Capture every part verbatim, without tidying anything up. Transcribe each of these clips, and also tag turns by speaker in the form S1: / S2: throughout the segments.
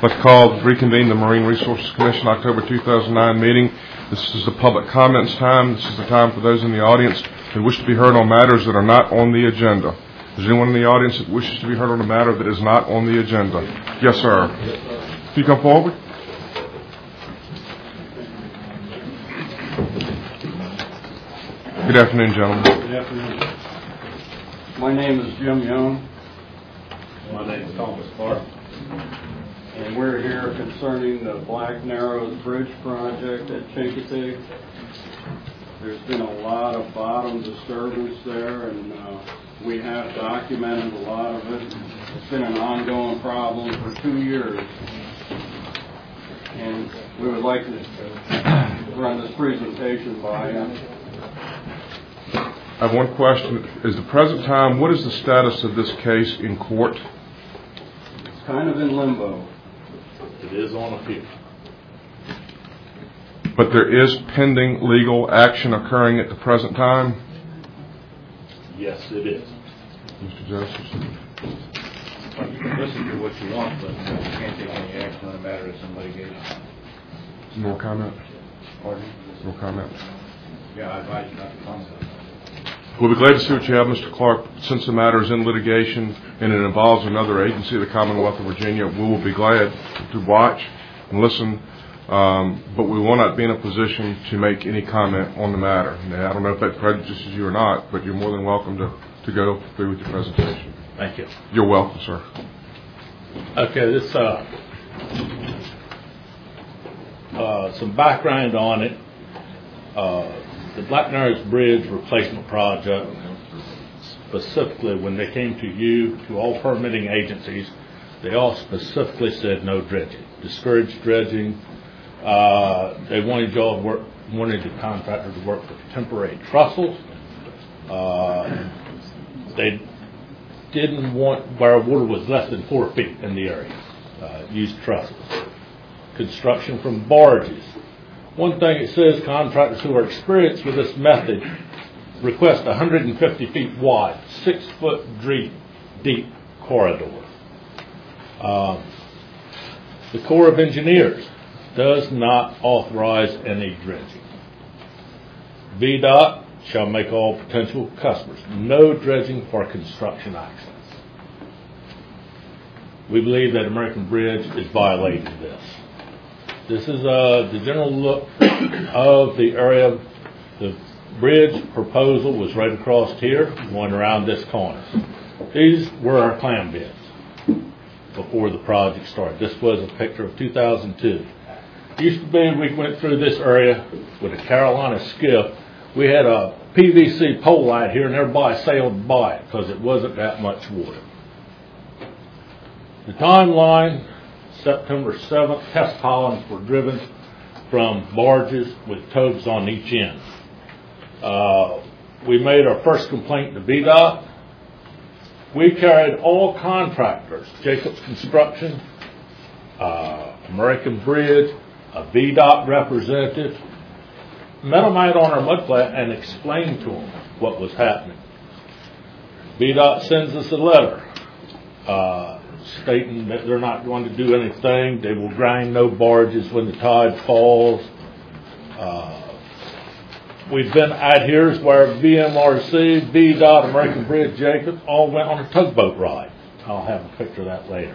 S1: Let's call reconvene the Marine Resources Commission October two thousand nine meeting. This is the public comments time. This is the time for those in the audience who wish to be heard on matters that are not on the agenda. Is there anyone in the audience that wishes to be heard on a matter that is not on the agenda? Yes, sir. Can you come forward? Good afternoon, gentlemen.
S2: Good afternoon. My name is Jim Young.
S3: My name is Thomas Clark.
S2: And we're here concerning the Black Narrows Bridge project at Chincoteague. There's been a lot of bottom disturbance there, and uh, we have documented a lot of it. It's been an ongoing problem for two years. And we would like to run this presentation by you.
S1: I have one question. Is the present time, what is the status of this case in court?
S2: It's kind of in limbo.
S3: It is on appeal.
S1: But there is pending legal action occurring at the present time?
S3: Yes, it is.
S1: Mister Joseph?
S4: Well, you can listen to what you want, but uh, you can't take any action on a matter that's in litigation.
S1: More comment?
S4: Pardon?
S1: More comment?
S4: Yeah, I advise you not to comment on that.
S1: We'll be glad to see what you have, Mister Clark. Since the matter is in litigation and it involves another agency of the Commonwealth of Virginia, we will be glad to watch and listen, um, but we will not be in a position to make any comment on the matter. Now, I don't know if that prejudices you or not, but you're more than welcome to, to go through with your presentation.
S3: Thank you.
S1: You're welcome, sir.
S3: Okay, this, uh, uh, some background on it. Uh, The Black Narrows Bridge replacement project, specifically when they came to you, to all permitting agencies, they all specifically said no dredging, discouraged dredging. Uh, they wanted y'all to work, wanted the contractor to work with temporary trussels. Uh, they didn't want where water was less than four feet in the area. Uh, use trussels. Construction from barges. One thing it says, contractors who are experienced with this method request one hundred fifty feet wide, six foot deep, deep corridor. Um, the Corps of Engineers does not authorize any dredging. V DOT shall make all potential customers no dredging for construction access. We believe that American Bridge is violating this. This is uh, the general look of the area. The bridge proposal was right across here, going around this corner. These were our plan bids before the project started. This was a picture of two thousand two. It used to be we went through this area with a Carolina skiff. We had a P V C pole light here, and everybody sailed by it because it wasn't that much water. The timeline, September seventh, test columns were driven from barges with tubes on each end. Uh, we made our first complaint to V DOT. We carried all contractors, Jacobs Construction, uh, American Bridge, a V DOT representative, met them out on our mud flat and explained to them what was happening. V DOT sends us a letter uh, stating that they're not going to do anything. They will grind no barges when the tide falls. Uh, we've been out here where V M R C, V DOT, American Bridge, Jacob all went on a tugboat ride. I'll have a picture of that later.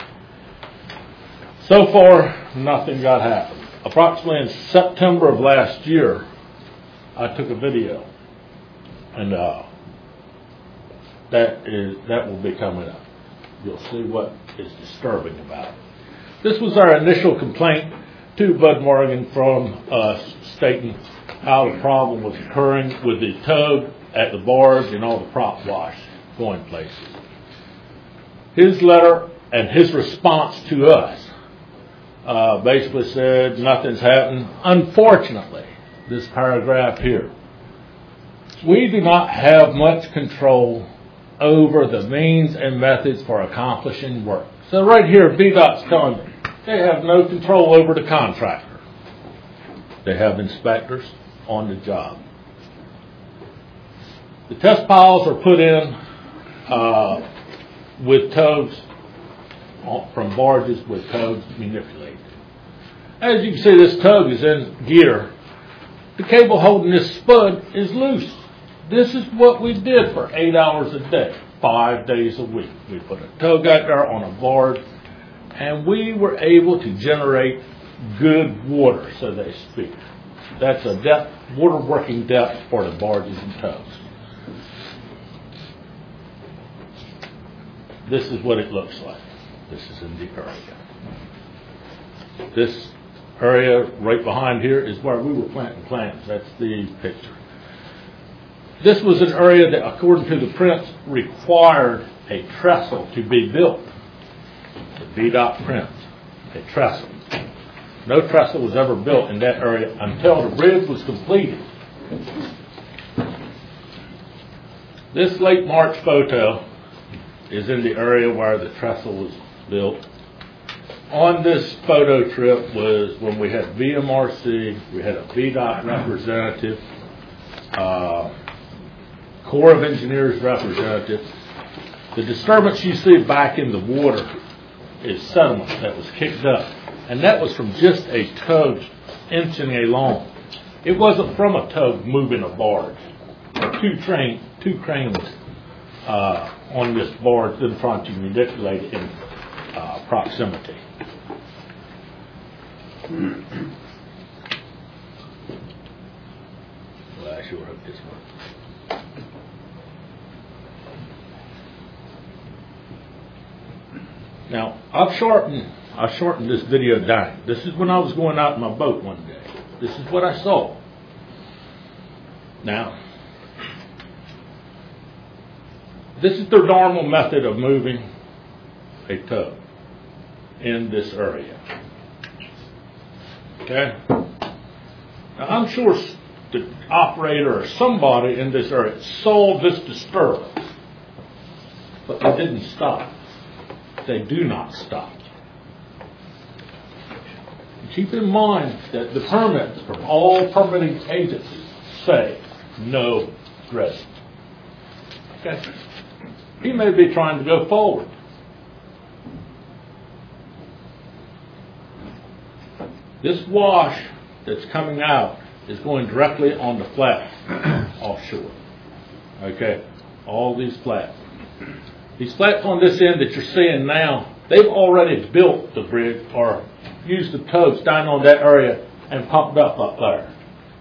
S3: So far, nothing got happened. Approximately in September of last year, I took a video, and uh, that is that will be coming up. You'll see what is disturbing about it. This was our initial complaint to Bud Morgan from us, stating how the problem was occurring with the tug at the barge and all the prop wash going places. His letter and his response to us uh, basically said nothing's happened. Unfortunately, this paragraph here, we do not have much control over the means and methods for accomplishing work. So right here, V DOT's telling me they have no control over the contractor. They have inspectors on the job. The test piles are put in uh, with tugs from barges with tugs manipulated. As you can see, this tug is in gear. The cable holding this spud is loose. This is what we did for eight hours a day, five days a week. We put a tug out there on a barge, and we were able to generate good water, so they speak. That's a depth, water working depth for the barges and tugs. This is what it looks like. This is in the area. This area right behind here is where we were planting plants. That's the picture. This was an area that, according to the prints, required a trestle to be built. The V DOT prints, a trestle. No trestle was ever built in that area until the bridge was completed. This late March photo is in the area where the trestle was built. On this photo trip was when we had V M R C, we had a V DOT representative, uh, Corps of Engineers representative. The disturbance you see back in the water is sediment that was kicked up, and that was from just a tug inching along. It wasn't from a tug moving a barge. Two train, two cranes uh, on this barge in front to manipulate it in uh, proximity. Well, I sure hope this works. Now, I've shortened, I shortened this video down. This is when I was going out in my boat one day. This is what I saw. Now, this is the normal method of moving a tug in this area. Okay? Now, I'm sure the operator or somebody in this area saw this disturbance, but they didn't stop. They do not stop. And keep in mind that the permits from all permitting agencies say no dredging. Okay? He may be trying to go forward. This wash that's coming out is going directly on the flats offshore. Okay? All these flats. These flats on this end that you're seeing now, they've already built the bridge or used the tugs down on that area and pumped up up there.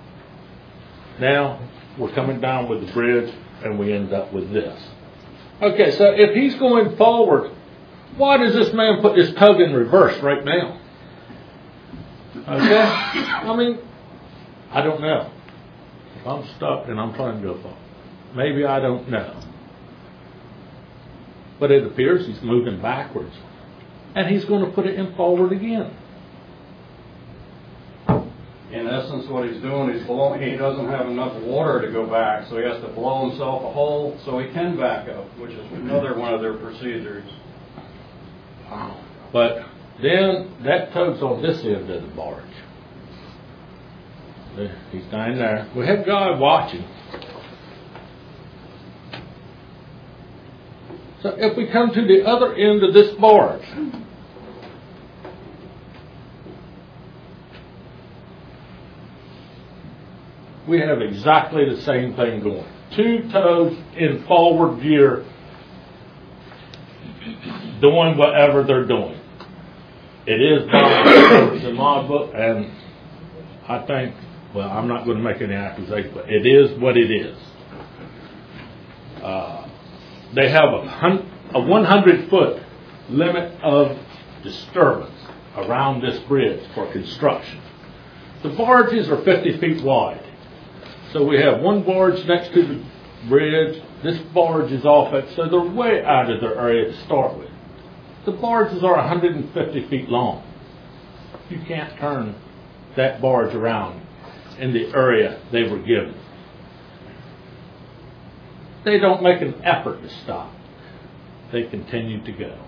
S3: Now, we're coming down with the bridge and we end up with this. Okay, so if he's going forward, why does this man put this tug in reverse right now? Okay? I mean, I don't know. If I'm stuck and I'm trying to go forward, maybe I don't know. But it appears he's moving backwards. And he's going to put it in forward again.
S2: In essence, what he's doing is blowing, he doesn't have enough water to go back, so he has to blow himself a hole so he can back up, which is another one of their procedures.
S3: But then that tug's on this end of the barge. He's down there. We have a guy watching. So if we come to the other end of this barge, we have exactly the same thing going. Two tugs in forward gear doing whatever they're doing. It is not in my book, and I think, well, I'm not going to make any accusations, but it is what it is. Uh, they have a, hun- a one hundred foot limit of disturbance around this bridge for construction. The barges are fifty feet wide. So we have one barge next to the bridge. This barge is off it, so they're way out of their area to start with. The barges are one hundred fifty feet long. You can't turn that barge around in the area they were given. They don't make an effort to stop. They continue to go.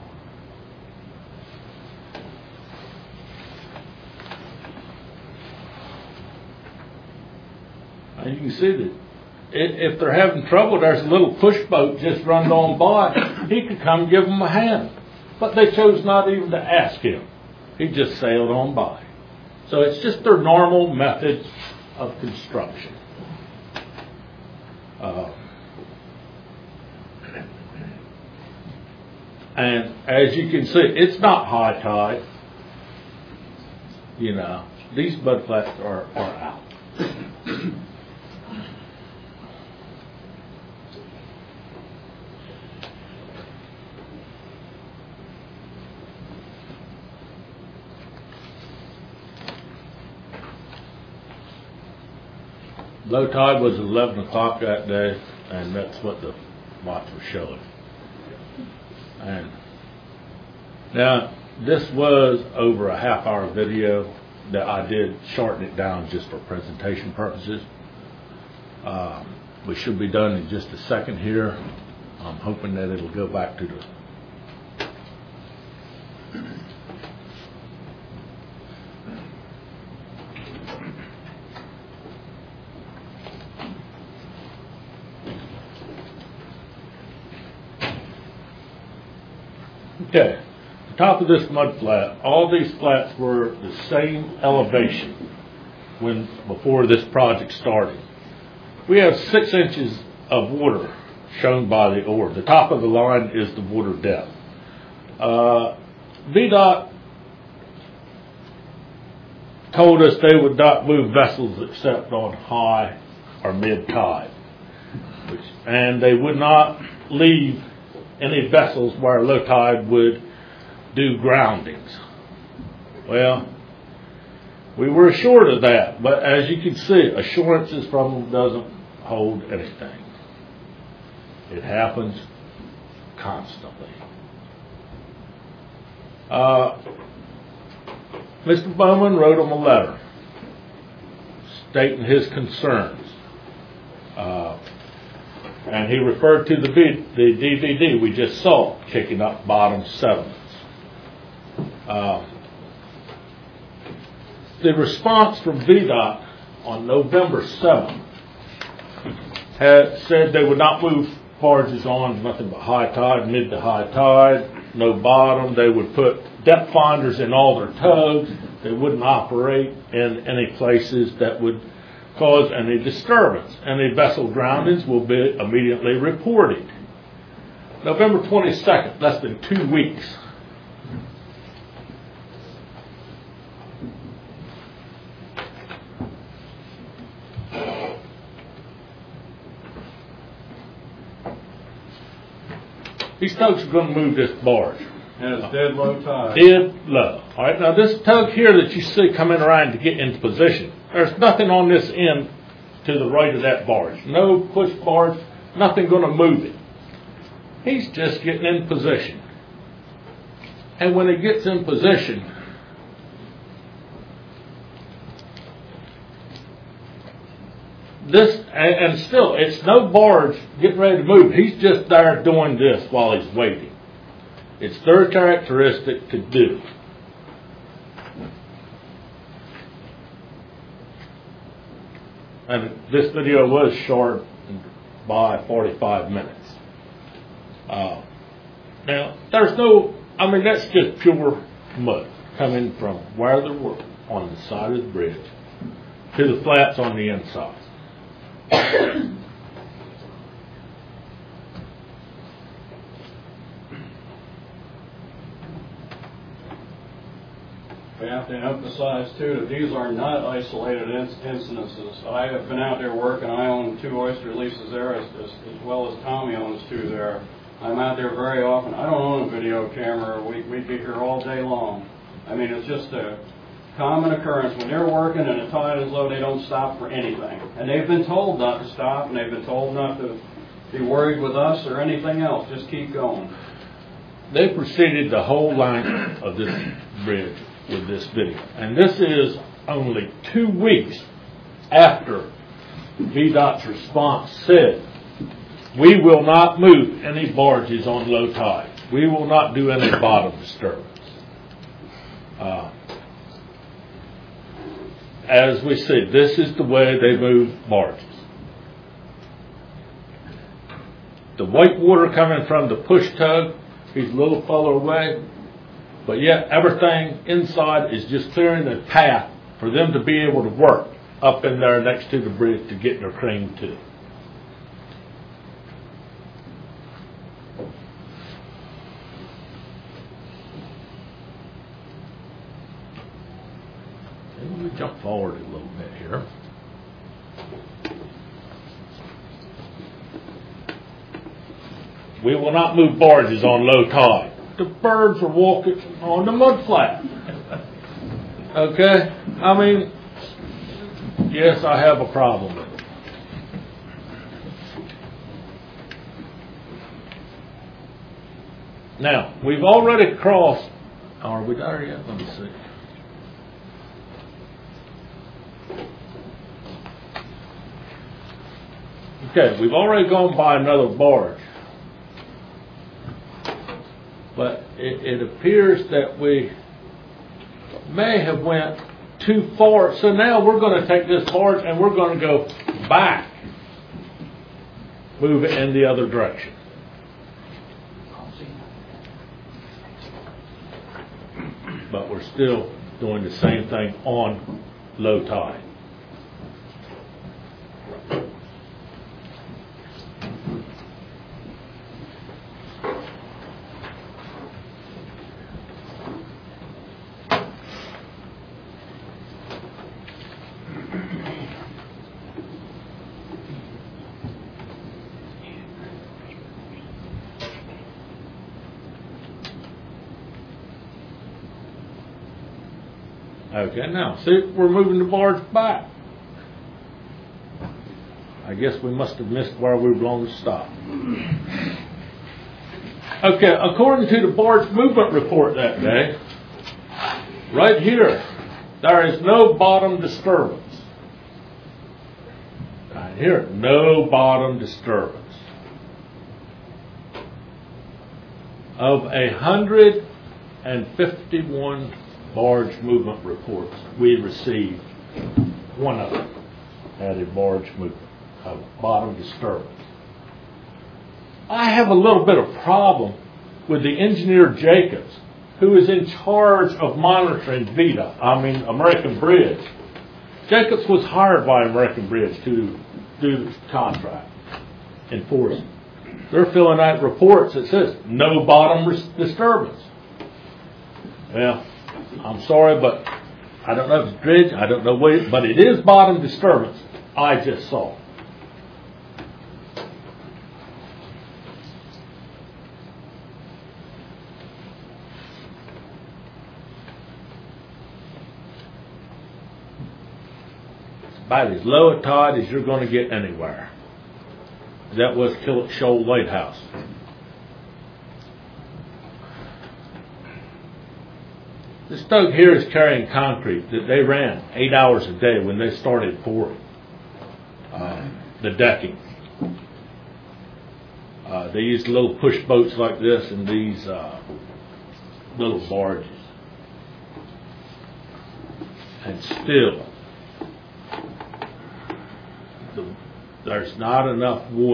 S3: And you can see that if they're having trouble, there's a little push boat just run on by. He could come give them a hand. but they chose not even to ask him. He just sailed on by. So it's just their normal method of construction. Uh, and as you can see, it's not high tide. You know, these mud flats are, are out. Low tide was eleven o'clock that day, and that's what the watch was showing. And now, this was over a half hour video that I did shorten it down just for presentation purposes. Uh, we should be done in just a second here. I'm hoping that it'll go back to the Okay, the top of this mud flat, all these flats were the same elevation when before this project started. We have six inches of water shown by the ore. The top of the line is the water depth. Uh, V DOT told us they would not move vessels except on high or mid tide, which, and they would not leave any vessels where low tide would do groundings. Well, we were assured of that, but as you can see, assurances from them doesn't hold anything. It happens constantly. Uh, Mister Bowman wrote him a letter stating his concerns. Uh, And he referred to the, v, the D V D we just saw, Kicking Up Bottom Sediments. Uh, the response from V DOT on November seventh had said they would not move barges on nothing but high tide, mid to high tide, no bottom. They would put depth finders in all their tugs. They wouldn't operate in any places that would cause any disturbance. Any vessel groundings will be immediately reported. November twenty-second, less than two weeks. These tugs are going to move this barge.
S2: And it's dead low tide.
S3: Dead low. All right, now this tug here that you see coming around to get into position, there's nothing on this end to the right of that barge. No push barge, nothing going to move it. He's just getting in position. And when he gets in position, this, and, and still, it's no barge getting ready to move. He's just there doing this while he's waiting. It's their characteristic to do. And this video was short by forty-five minutes. Uh, now, there's no, I mean, that's just pure mud coming from where they were on the side of the bridge to the flats on the inside.
S2: We have to emphasize, too, that these are not isolated incidences. I have been out there working. I own two oyster leases there, as, as, as well as Tommy owns two there. I'm out there very often. I don't own a video camera. We, we'd be here all day long. I mean, it's just a common occurrence. When they're working and the tide is low, they don't stop for anything. And they've been told not to stop, and they've been told not to be worried with us or anything else. Just keep going.
S3: They proceeded the whole length of this bridge with this video. And this is only two weeks after V DOT's response said, we will not move any barges on low tide. We will not do any bottom disturbance. Uh, as we see, this is the way they move barges. The white water coming from the push tug He's a little further away, but yet everything inside is just clearing the path for them to be able to work up in there next to the bridge to get their crane to. And let me jump forward a little bit here. We will not move barges on low tide. The birds are walking on the mud flat. Okay? I mean, yes, I have a problem with it. Now, we've already crossed. Are we there yet? Let me see. Okay, we've already gone by another barge. But it, it appears that we may have went too far. So now we're going to take this barge and we're going to go back. Move it in the other direction. But we're still doing the same thing on low tide. Okay, now, see, we're moving the barge back. I guess we must have missed where we were going to stop. Okay, according to the barge movement report that day, right here, there is no bottom disturbance. Right here, no bottom disturbance. Of a hundred and fifty-one barge movement reports we received, one of them had a barge movement of bottom disturbance. I have a little bit of problem with the engineer Jacobs, who is in charge of monitoring VEDA, I mean American Bridge. Jacobs was hired by American Bridge to do the contract enforcement. They're filling out reports that says no bottom disturbance. Well, I'm sorry, but I don't know if it's bridge, I don't know what, but it is bottom disturbance. I just saw. About as low a tide as you're going to get anywhere. That was Killick Shoal Lighthouse. This tug here is carrying concrete that they ran eight hours a day when they started pouring uh, the decking. Uh, they used little push boats like this and these uh, little barges. And still, the, there's not enough water .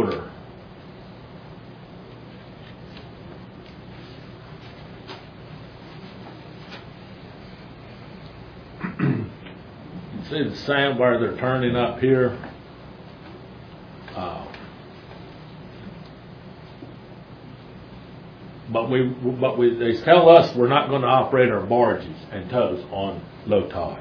S3: See the sand where they're turning up here. Uh, but we, but we, they tell us we're not going to operate our barges and tows on low tide.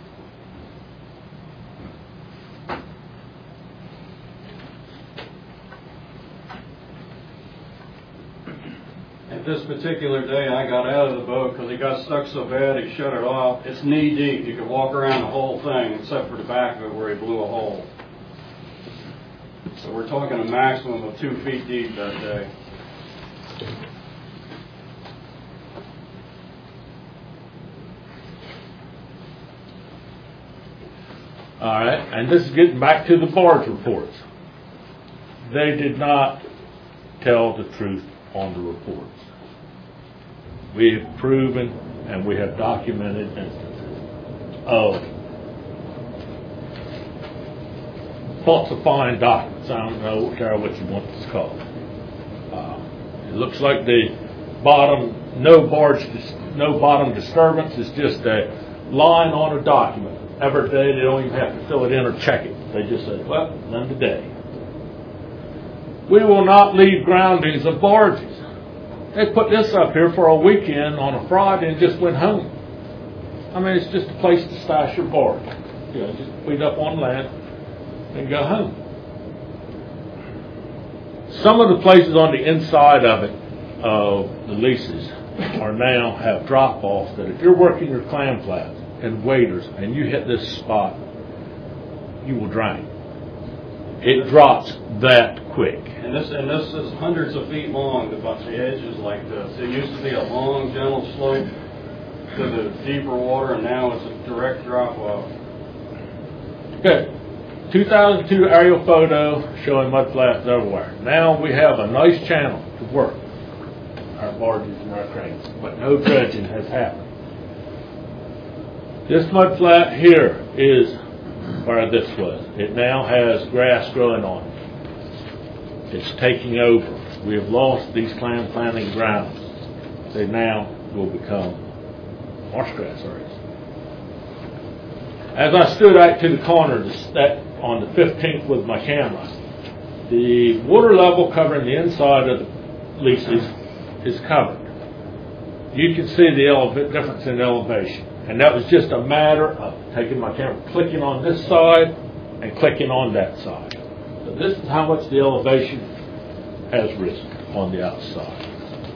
S2: This particular day, I got out of the boat because it got stuck so bad he shut it off. It's knee deep. You could walk around the whole thing except for the back of it where he blew a hole. So we're talking a maximum of two feet deep that day.
S3: All right, and this is getting back to the barge reports. They did not tell the truth on the reports. We have proven and we have documented instances of falsifying documents. I don't know, care what you want this called. Uh, it looks like the bottom, no barge, dis- no bottom disturbance. It's just a line on a document. Every day they don't even have to fill it in or check it. They just say, well, none today. We will not leave groundings of barges. They put this up here for a weekend on a Friday and just went home. I mean, it's just a place to stash your barge. You know, just put it up on land and go home. Some of the places on the inside of it, of the leases, are now have drop-offs that if you're working your clam flats and waders and you hit this spot, you will drown. It drops that quick.
S2: And this and this is hundreds of feet long. The, the edge is like this. It used to be a long, gentle slope to the deeper water, and now it's a direct drop-off.
S3: Okay. two thousand two aerial photo showing mud flats everywhere. Now we have a nice channel to work our barges and our cranes, but no dredging has happened. This mud flat here is where this was. It now has grass growing on it. It's taking over. We have lost these clam planting grounds. They now will become marsh grass areas. As I stood out to the corner that on the fifteenth with my camera, the water level covering the inside of the leases is covered. You can see the eleva- difference in elevation. And that was just a matter of taking my camera, clicking on this side and clicking on that side. So this is how much the elevation has risen on the outside.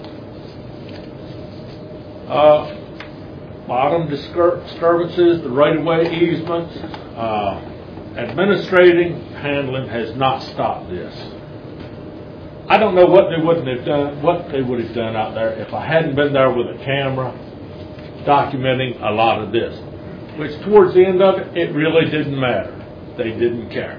S3: Uh, bottom disturbances, the right-of-way easements, uh, administrating handling has not stopped this. I don't know what they wouldn't have done, what they would have done out there if I hadn't been there with a camera documenting a lot of this. Which towards the end of it, it really didn't matter. They didn't care.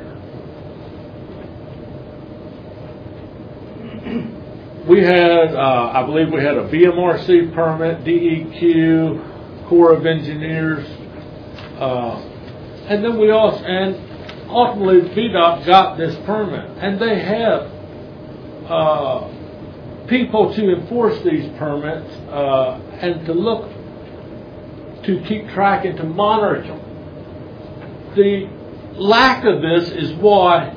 S3: We had, uh, I believe we had a V M R C permit, D E Q, Corps of Engineers, uh, and then we also, and ultimately V DOT got this permit, and they have uh, people to enforce these permits uh, and to look, to keep track and to monitor them. The lack of this is why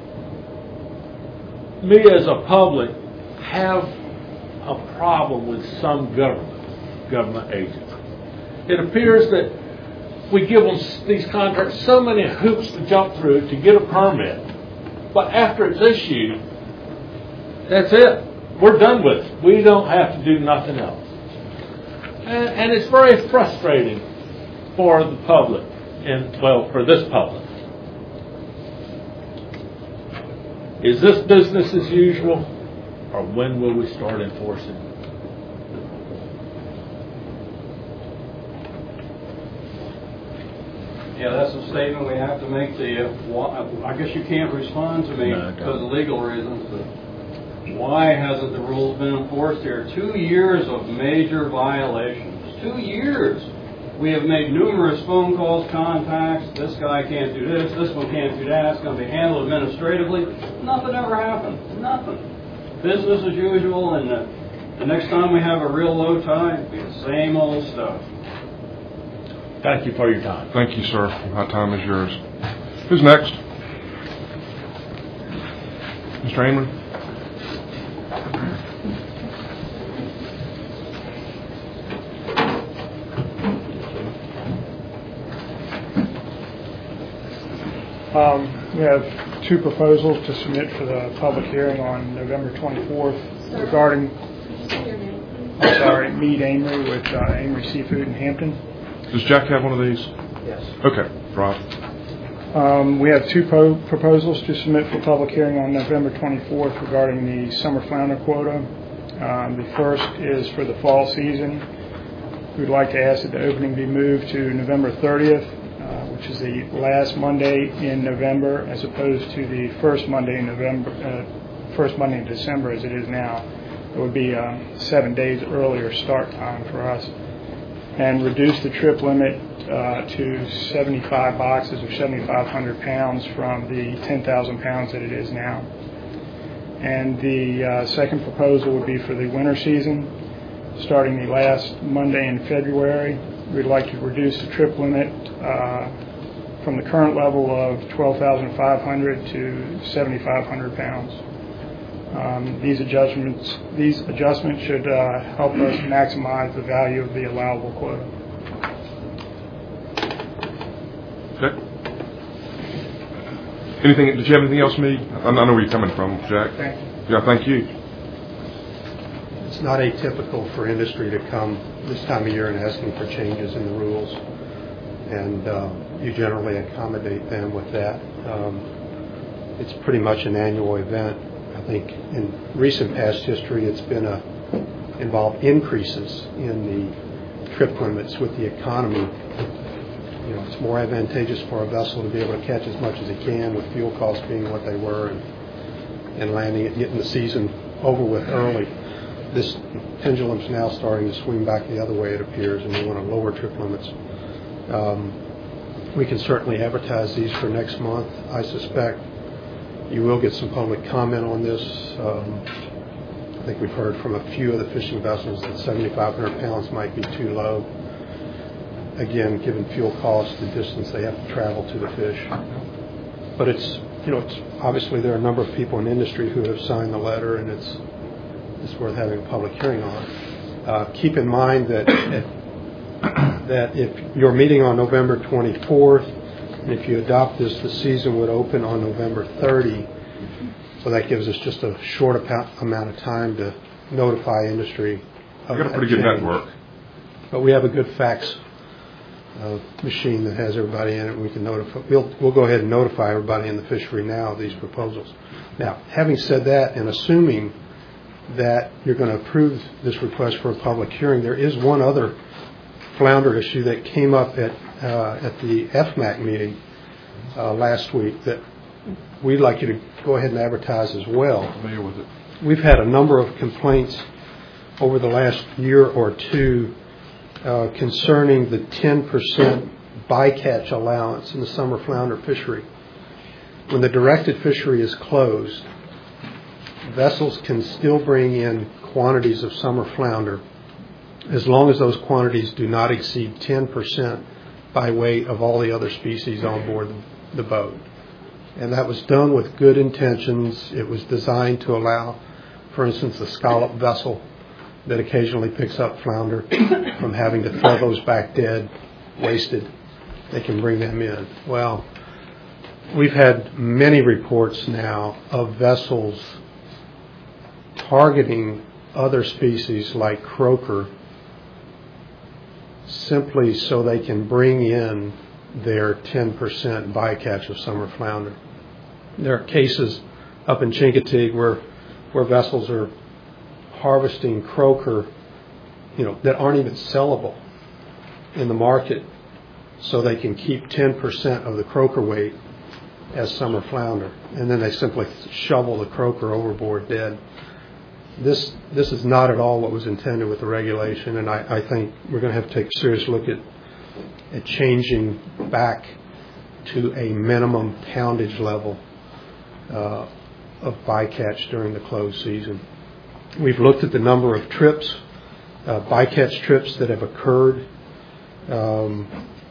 S3: me as a public have a problem with some government, government agents. It appears that we give them these contracts so many hoops to jump through to get a permit, but after it's issued, that's it. We're done with it. We don't have to do nothing else. And, and it's very frustrating for the public, and well, for this public. Is this business as usual, or when will we start enforcing?
S2: Yeah, that's a statement we have to make to you. I guess you can't respond to me
S3: No,
S2: because of legal reasons. But why hasn't the rules been enforced here? Two years of major violations. Two years. We have made numerous phone calls, contacts. This guy can't do this. This one can't do that. It's going to be handled administratively. Nothing ever happened. Nothing. Business as usual. And the, the next time we have a real low tide, it'll be the same old stuff.
S3: Thank you for your time.
S1: Thank you, sir. My time is yours. Who's next? Mister Amory?
S5: Um, we have two proposals to submit for the public hearing on November twenty-fourth regarding, I'm sorry, Mead Amory with uh, Amory Seafood in Hampton.
S1: Does Jack have one of these?
S5: Yes.
S1: Okay, Rob.
S5: Um, we have two po- proposals to submit for public hearing on November twenty-fourth regarding the summer flounder quota. Um, the first is for the fall season. We would like to ask that the opening be moved to November thirtieth, uh, which is the last Monday in November, as opposed to the first Monday in November, uh, first Monday in December as it is now. It would be a seven days earlier start time for us. And reduce the trip limit uh, to seventy-five boxes or seventy-five hundred pounds from the ten thousand pounds that it is now. And the uh, second proposal would be for the winter season. starting the last Monday in February. We'd like to reduce the trip limit uh, from the current level of twelve thousand five hundred to seventy-five hundred pounds. Um, these adjustments these adjustments should uh, help us maximize the value of the allowable quota.
S1: Okay. Anything? Did you have anything else, me? I know where you're coming from, Jack.
S5: Thank you.
S1: Yeah, thank you.
S6: It's not atypical for industry to come this time of year and asking for changes in the rules, and uh, you generally accommodate them with that. Um, it's pretty much an annual event. I think in recent past history, it's been a involved increases in the trip limits with the economy. You know, it's more advantageous for a vessel to be able to catch as much as it can with fuel costs being what they were, and, and landing it, getting the season over with early. This pendulum's now starting to swing back the other way, it appears, and we want to lower trip limits. Um, we can certainly advertise these for next month. I suspect you will get some public comment on this. Um, I think we've heard from a few of the fishing vessels that seventy-five hundred pounds might be too low. Again, given fuel costs, the distance they have to travel to the fish. But it's, you know, it's obviously there are a number of people in industry who have signed the letter, and it's it's worth having a public hearing on. Uh, keep in mind that that if you're meeting on November twenty-fourth, and if you adopt this, the season would open on November thirtieth. So that gives us just a short amount of time to notify industry.
S1: We've got a pretty good network.
S6: But we have a good fax uh, machine that has everybody in it. We can notify. We'll we'll go ahead and notify everybody in the fishery now of these proposals. Now, having said that, and assuming that you're going to approve this request for a public hearing, there is one other flounder issue that came up at uh, at the F M A C meeting uh, last week that we'd like you to go ahead and advertise as well.
S1: I'm familiar with it.
S6: We've had a number of complaints over the last year or two uh, concerning the ten percent bycatch allowance in the summer flounder fishery. When the directed fishery is closed, vessels can still bring in quantities of summer flounder as long as those quantities do not exceed ten percent by weight of all the other species on board the boat. And that was done with good intentions. It was designed to allow, for instance, a scallop vessel that occasionally picks up flounder from having to throw those back dead, wasted. They can bring them in. Well, we've had many reports now of vessels targeting other species like croaker simply so they can bring in their ten percent bycatch of summer flounder. There are cases up in Chincoteague where where vessels are harvesting croaker, you know, that aren't even sellable in the market, so they can keep ten percent of the croaker weight as summer flounder, and then they simply shovel the croaker overboard dead. This this is not at all what was intended with the regulation, and I, I think we're going to have to take a serious look at at changing back to a minimum poundage level uh, of bycatch during the closed season. We've looked at the number of trips, uh, bycatch trips that have occurred um,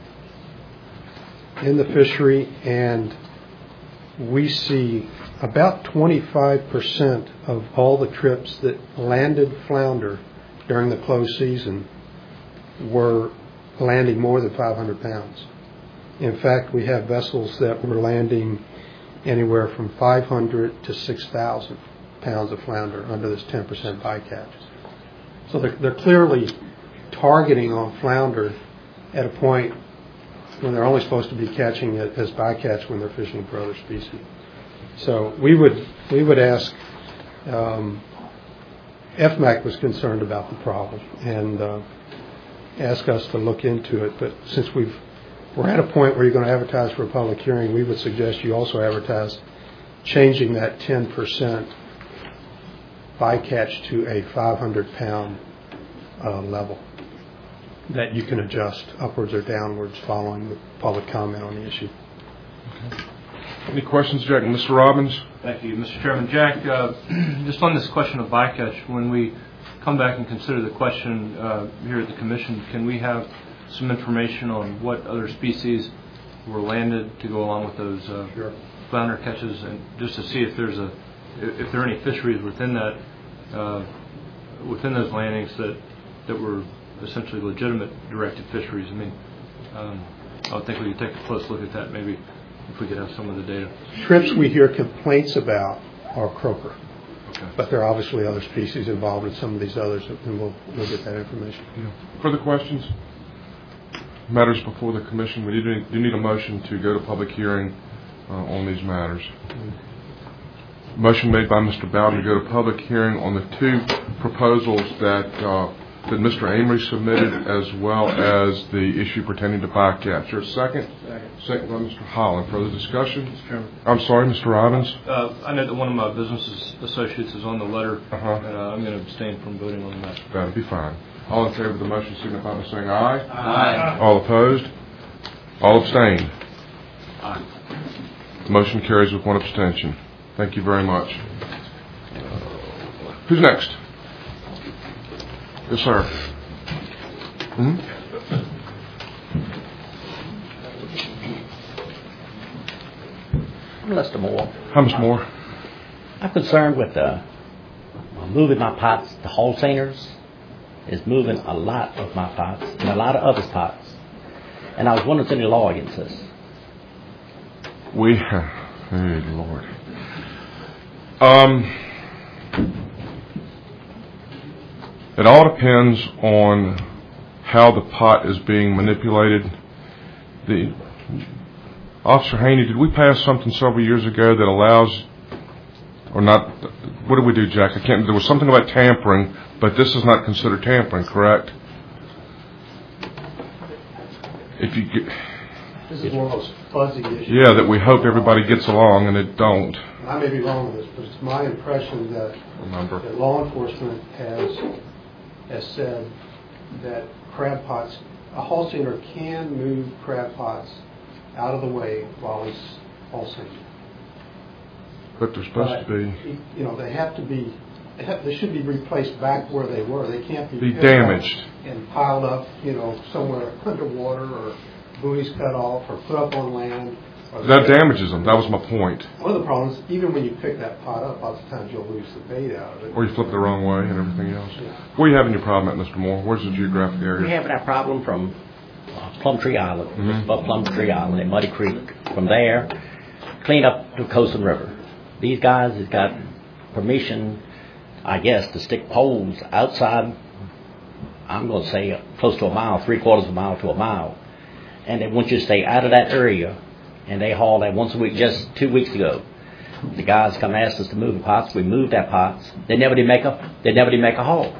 S6: in the fishery, and we see about twenty-five percent of all the trips that landed flounder during the closed season were landing more than five hundred pounds. In fact, we have vessels that were landing anywhere from five hundred to six thousand pounds of flounder under this ten percent bycatch. So they're, they're clearly targeting on flounder at a point when they're only supposed to be catching it as bycatch when they're fishing for other species. So we would we would ask, um, F M A C was concerned about the problem and uh, ask us to look into it. But since we've we're at a point where you're going to advertise for a public hearing, we would suggest you also advertise changing that ten percent bycatch to a five hundred pound uh, level that you can adjust upwards or downwards following the public comment on the issue.
S1: Okay. Any questions, Jack? Mister Robbins?
S7: Thank you, Mister Chairman. Jack, uh, just on this question of bycatch, when we come back and consider the question uh, here at the commission, can we have some information on what other species were landed to go along with those uh,
S6: Sure.
S7: flounder catches, and just to see if there's a if there are any fisheries within that uh, within those landings that that were essentially legitimate directed fisheries. I mean, um, I would think we could take a close look at that maybe if we could have some of the data.
S6: Trips we hear complaints about are croaker.
S1: Okay.
S6: But there are obviously other species involved in some of these others, and we'll, we'll get that information.
S1: Yeah. Further questions? Matters before the commission. We do, do need a motion to go to public hearing uh, on these matters. Motion made by Mister Bowden to go to public hearing on the two proposals that uh, that Mister Amory submitted, as well as the issue pertaining to bycatch. Your second? Second. Second by Mister Holland. Further discussion? Mister Chairman. I'm sorry, Mister Robbins.
S7: Uh, I know that one of my business associates is on the letter,
S1: Uh-huh.
S7: and uh, I'm going to abstain from voting on that.
S1: That'll be fine. All in favor of the motion signify by saying aye.
S7: Aye.
S1: All opposed? All abstained?
S7: Aye.
S1: Motion carries with one abstention. Thank you very much. Who's next? Yes, sir. Hmm?
S8: Mister Moore.
S1: Hi, Mister Moore.
S8: I'm concerned with uh, moving my pots to wholesalers. Is moving a lot of my pots and a lot of others' pots. And I was wondering if there's any law against this.
S1: We, oh Lord. Um, it all depends on how the pot is being manipulated. The Officer Haney, did we pass something several years ago that allows, or not? What did we do, Jack? I can't. There was something about tampering, but this is not considered tampering, correct? If you get,
S6: This is one of those fuzzy issues.
S1: yeah, that we hope everybody gets along, and it don't.
S6: I may be wrong with this, but it's my impression that,
S1: Remember.
S6: that law enforcement has has said that crab pots, a wholesaler can move crab pots out of the way while he's wholesaling.
S1: But they're supposed
S6: But,
S1: to be
S6: you know, they have to be, they, have, they should be replaced back where they were. They can't be
S1: be
S6: picked
S1: damaged.
S6: up and piled up, you know, somewhere underwater, or buoys cut off, or put up on land. Or
S1: That damages them. That was my point.
S6: One of the problems, even when you pick that pot up, lots of times you'll lose the bait out of it.
S1: Or you flip the wrong way and everything else.
S6: Yeah.
S1: Where are you having your problem at, Mister Moore? Where's the geographic
S8: We
S1: area?
S8: have that problem from uh, Plum Tree Island,
S1: Mhm.
S8: just above Plum Tree Island at Muddy Creek. From there, clean up to Coastal River. These guys have got permission, I guess, to stick poles outside, I'm going to say close to a mile, three quarters of a mile to a mile. And they want you to stay out of that area, and they haul that once a week. Just two weeks ago, the guys come ask us to move the pots. We moved that pots. They never did make a, they never did make a haul.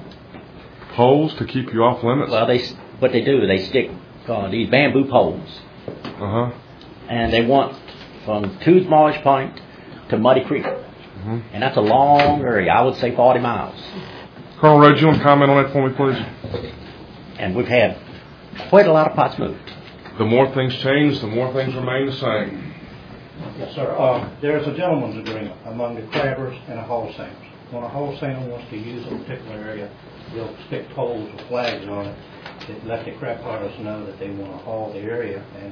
S1: Poles to keep you off limits?
S8: Well, they what they do, they stick uh, these bamboo poles,
S1: Uh-huh.
S8: and they want from Two's Marsh Point to Muddy Creek,
S1: Mm-hmm.
S8: and that's a long area. I would say forty miles.
S1: Colonel Rhodes, you want to comment on that for me, please?
S8: And we've had quite a lot of pots moved.
S1: The more things change, the more things remain the same.
S4: Yes, sir. Uh, There's a gentleman's agreement among the crabbers and the wholesalers. When a wholesaler wants to use a particular area, they'll stick poles with flags on it that let the crab potters know that they want to haul the area. And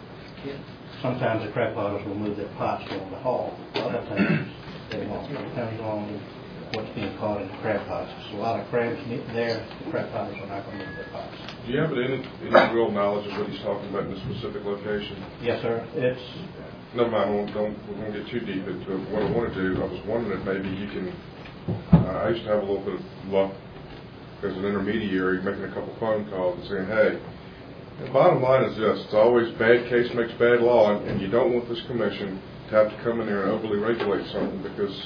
S4: sometimes the crab potters will move their pots on the haul. Other times they won't. It depends on what's being caught in the crab pots. There's a lot of crabs there. The crab potters are not going to move their pots.
S1: Do you have any, any real knowledge of what he's talking about in this specific location?
S4: Yes, sir. It's
S1: Never mind, don't, don't, we won't get too deep into it. What I want to do, I was wondering if maybe you can, uh, I used to have a little bit of luck as an intermediary, making a couple phone calls and saying, hey, the bottom line is this, it's always bad case makes bad law, and, and you don't want this commission to have to come in there and overly regulate something because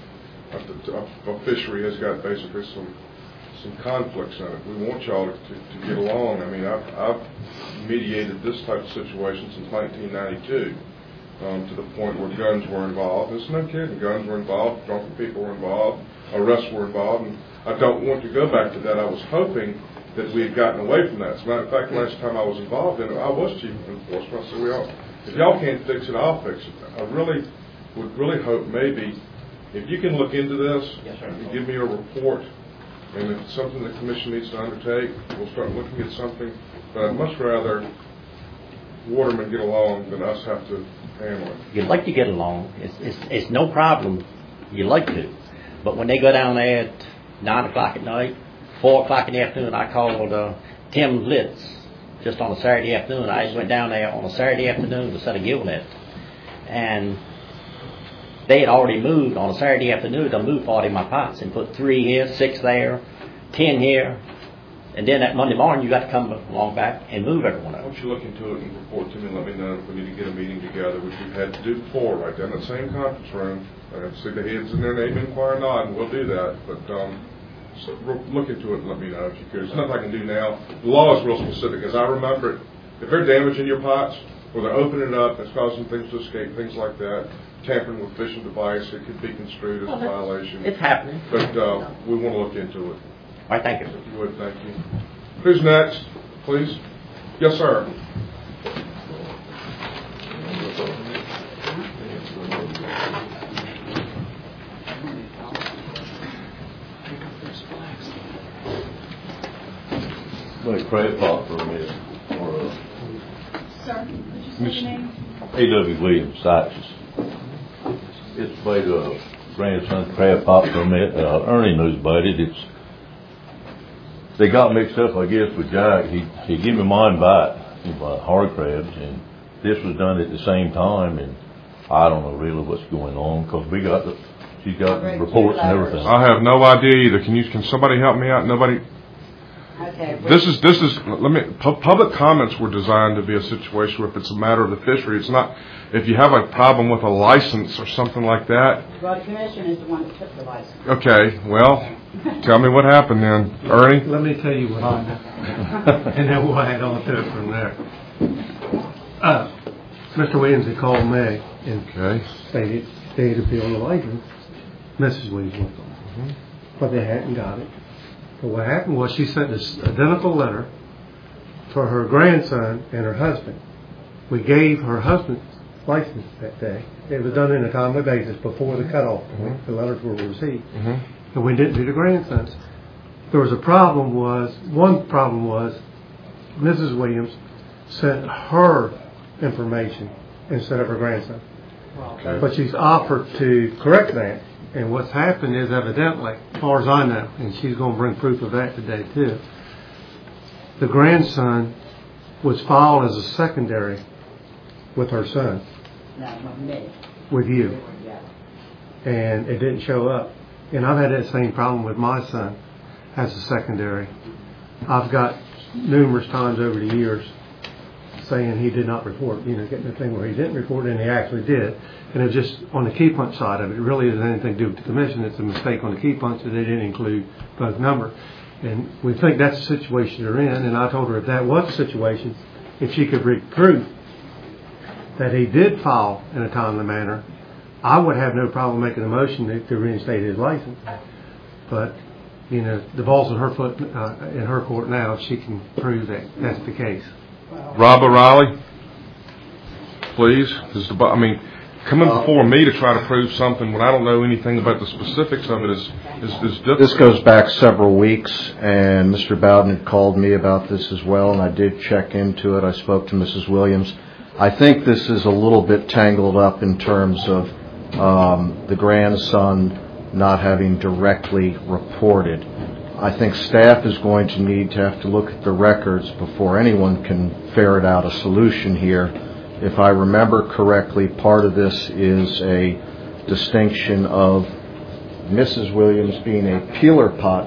S1: a, a fishery has got basically some some conflicts in it. We want y'all to, to, to get along. I mean, I've, I've mediated this type of situation since nineteen ninety-two. Um, to the point where guns were involved. It's no kidding. Guns were involved, drunken people were involved, arrests were involved, and I don't want to go back to that. I was hoping that we had gotten away from that. As a matter of fact, last time I was involved in it, I was chief of enforcement. I said, well, if y'all can't fix it, I'll fix it. I really would really hope maybe if you can look into this
S4: Yes, sir.
S1: and give me a report And if it's something the commission needs to undertake, we'll start looking at something. But I'd much rather watermen get along than us have to handle it.
S8: You'd like to get along. It's, it's, it's no problem. You like to. But when they go down there at nine o'clock at night, four o'clock in the afternoon, I called uh, Tim Litz just on a Saturday afternoon. I went down there on a Saturday afternoon to set a gill net. And they had already moved on a Saturday afternoon to move forty of my pots and put three here, six there, ten here. And then that Monday morning, you got to come along back and move every one of
S1: Why
S8: them.
S1: don't you look into it and report to me and let me know if we need to get a meeting together, which we've had to do before, right down in the same conference room. I see the heads in there, name, inquire, nod, and we'll do that. But um, so look into it and let me know if you care. There's nothing I can do now. The law is real specific. As I remember it, if they're damaging your pots, or they're opening it up, it's causing things to escape, things like that, tampering with fishing device, it could be construed as a violation.
S8: It's happening.
S1: But uh, we want to look into it.
S8: All right, thank you.
S1: If you would, thank you. Who's next, please? Yes, sir.
S9: Wait, crab pot for a minute. Or, uh,
S10: Sir, would you say your name?
S9: A W Williams, Sykes. It's made a grandson crab pot permit. Uh, Ernie knows about it. It's they got mixed up, I guess, with Jack. He he gave me mine back, about hard crabs, and this was done at the same time. And I don't know really what's going on because we got the she's got the reports and everything.
S1: I have no idea either. Can you? Can somebody help me out? Nobody.
S10: Okay.
S1: This is this is. Let me. Pu- public comments were designed to be a situation where if it's a matter of the fishery, it's not. If you have a problem with a license or something like that.
S10: Well, the commission is the one that took the license.
S1: Okay. Well, tell me what happened then, Ernie.
S6: Let me tell you what happened, and then we'll add on to it from there. Uh, Mister Williams had called me and
S1: Okay.
S6: stated they had appealed the license. Missus Williams went on,
S1: Mm-hmm.
S6: but they hadn't got it. But what happened was she sent this identical letter for her grandson and her husband. We gave her husband's license that day. It was done in a timely basis before the cutoff point.
S1: Mm-hmm.
S6: The letters were received.
S1: Mm-hmm.
S6: And we didn't do the grandsons. There was a problem was, one problem was Missus Williams sent her information instead of her grandson.
S1: Okay.
S6: But she's offered to correct that. And what's happened is evidently, as far as I know, and she's going to bring proof of that today too, the grandson was filed as a secondary with her son,
S10: No, not me.
S6: with you,
S10: Yeah.
S6: and it didn't show up. And I've had that same problem with my son as a secondary. I've got numerous times over the years saying he did not report, you know, getting the thing where he didn't report and he actually did. And it was just on the key punch side of it. It really isn't anything to do with the commission. It's a mistake on the key punch that they didn't include both numbers. And we think that's the situation they're in. And I told her if that was the situation, if she could read proof that he did file in a timely manner, I would have no problem making a motion to, to reinstate his license. But, you know, the ball's in her foot, uh, in her court now if she can prove that that's the case.
S1: Rob O'Reilly, please. Is the, I mean, coming before me to try to prove something when I don't know anything about the specifics of it is is, is difficult.
S11: This goes back several weeks, and Mister Bowden had called me about this as well, and I did check into it. I spoke to Missus Williams. I think this is a little bit tangled up in terms of um, the grandson not having directly reported. I think staff is going to need to have to look at the records before anyone can ferret out a solution here. If I remember correctly, part of this is a distinction of Missus Williams being a peeler pot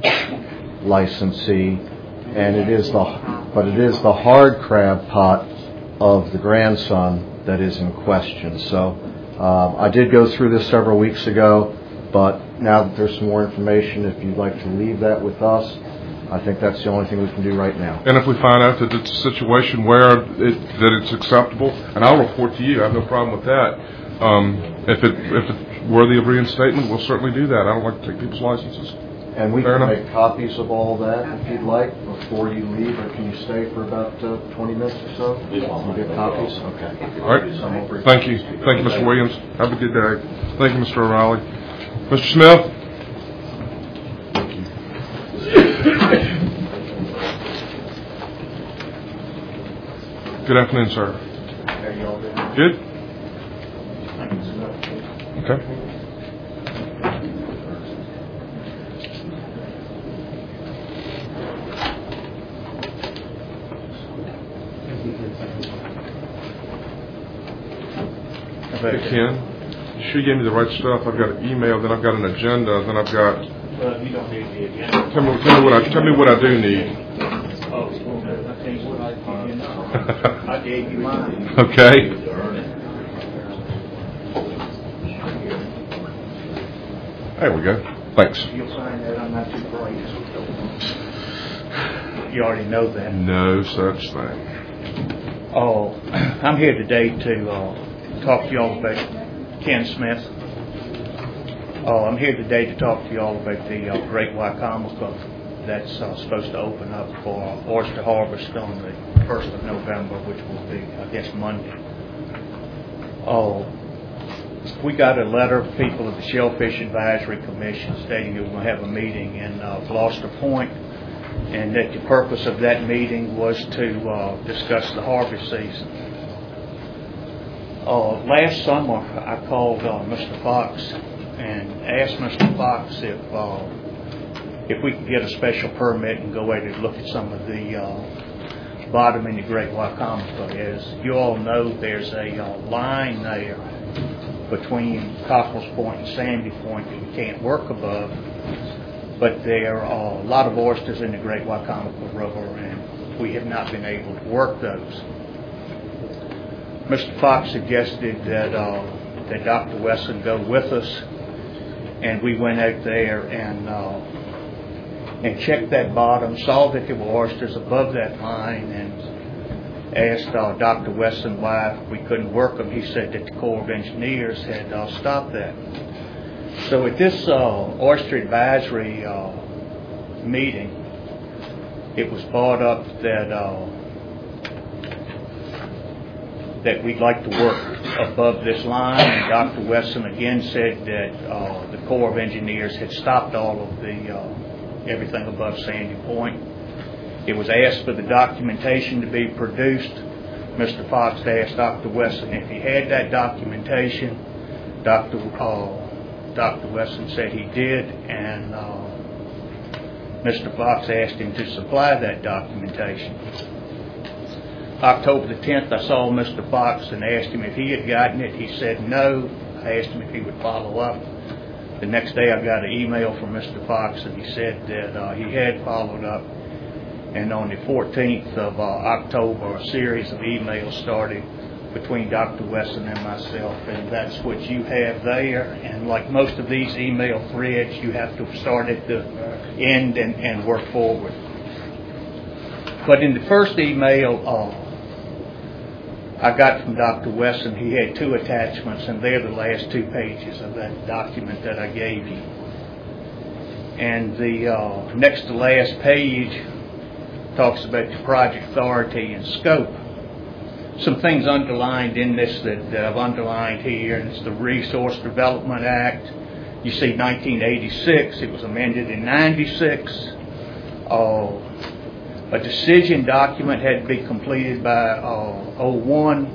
S11: licensee, and it is the but it is the hard crab pot of the grandson that is in question. So uh, I did go through this several weeks ago. But now that there's some more information, if you'd like to leave that with us, I think that's the only thing we can do right now.
S1: And if we find out that it's a situation where it, that it's acceptable, and I'll report to you, I have no problem with that. Um, if it if it's worthy of reinstatement, we'll certainly do that. I don't like to take people's licenses.
S11: And we
S1: Fair
S11: can
S1: enough.
S11: make copies of all that if you'd like before you leave, or can you stay for about uh, twenty minutes or so? You get copies? Okay.
S1: All right. Thank you. Thank you, Mister Williams. Have a good day. Thank you, Mister O'Reilly. Mister Smith? Good afternoon, sir.
S4: How y'all doing?
S1: Good? Okay. Hey, Ken, you sure you gave me the right stuff? I've got an email, then I've got an agenda, then I've got...
S4: Well, you don't need the agenda.
S1: Tell me, tell me what I, tell me what I do need.
S4: Oh, okay. I tell you what I gave you now. I gave you mine.
S1: Okay. There we go. Thanks.
S4: You'll find that I'm not too bright. You already know that.
S1: No such thing.
S4: Oh, I'm here today to uh, talk to y'all about Ken Smith. Oh, I'm here today to talk to y'all about the uh, Great Wycomico that's uh, supposed to open up for oyster harvest on the first of November, which will be, I guess, Monday. Oh, we got a letter from people of the Shellfish Advisory Commission stating that we're going to have a meeting in uh, Gloucester Point, and that the purpose of that meeting was to uh, discuss the harvest season. Uh, last summer, I called uh, Mister Fox and asked Mister Fox if uh, if we could get a special permit and go out and look at some of the uh, bottom in the Great Wycomico. As you all know, there's a uh, line there between Cockles Point and Sandy Point that we can't work above, but there are a lot of oysters in the Great Wycomico River, and we have not been able to work those. Mister Fox suggested that uh, that Doctor Wesson go with us, and we went out there and uh, and checked that bottom, saw that there were oysters above that line, and asked uh, Doctor Wesson why we couldn't work them. He said that the Corps of Engineers had uh, stopped that. So at this uh, oyster advisory uh, meeting, it was brought up that uh, that we'd like to work above this line, and Doctor Wesson again said that uh, the Corps of Engineers had stopped all of the uh, everything above Sandy Point. It was asked for the documentation to be produced. Mister Fox asked Doctor Wesson if he had that documentation. Doctor Uh, Doctor Wesson said he did, and uh, Mister Fox asked him to supply that documentation. October the tenth, I saw Mister Fox and asked him if he had gotten it. He said no. I asked him if he would follow up. The next day I got an email from Mister Fox, and he said that uh, he had followed up. And on the fourteenth of uh, October, a series of emails started between Doctor Wesson and myself, and that's what you have there. And like most of these email threads, you have to start at the end and, and work forward. But in the first email uh, I got from Doctor Wesson, he had two attachments, and they're the last two pages of that document that I gave you. And the uh, next to last page talks about the project authority and scope. Some things underlined in this that, that I've underlined here, and it's the Resource Development Act. You see nineteen eighty-six, it was amended in ninety-six. Uh, a decision document had to be completed by uh, oh one.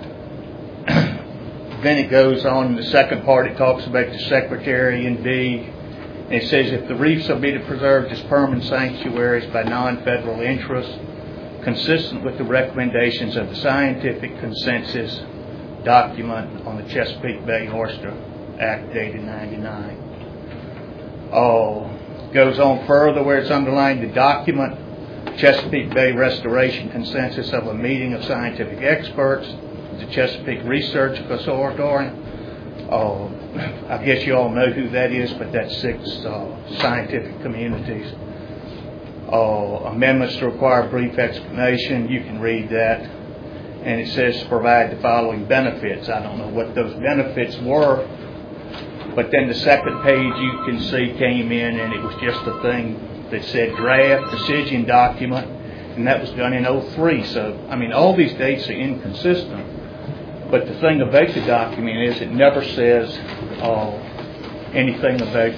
S4: Then it goes on in the second part, it talks about the Secretary and D. And it says if the reefs are to be preserved as permanent sanctuaries by non-federal interests, consistent with the recommendations of the Scientific Consensus document on the Chesapeake Bay Oyster Act dated ninety-nine. Oh, goes on further where it's underlined the document, Chesapeake Bay Restoration Consensus of a meeting of scientific experts, the Chesapeake Research Consortium. Oh, I guess you all know who that is, but that's six uh, scientific communities. Uh, amendments to require brief explanation. You can read that. And it says to provide the following benefits. I don't know what those benefits were, but then the second page you can see came in, and it was just a thing that said draft decision document, and that was done in oh three. So, I mean, all these dates are inconsistent. But the thing about the document is it never says uh, anything about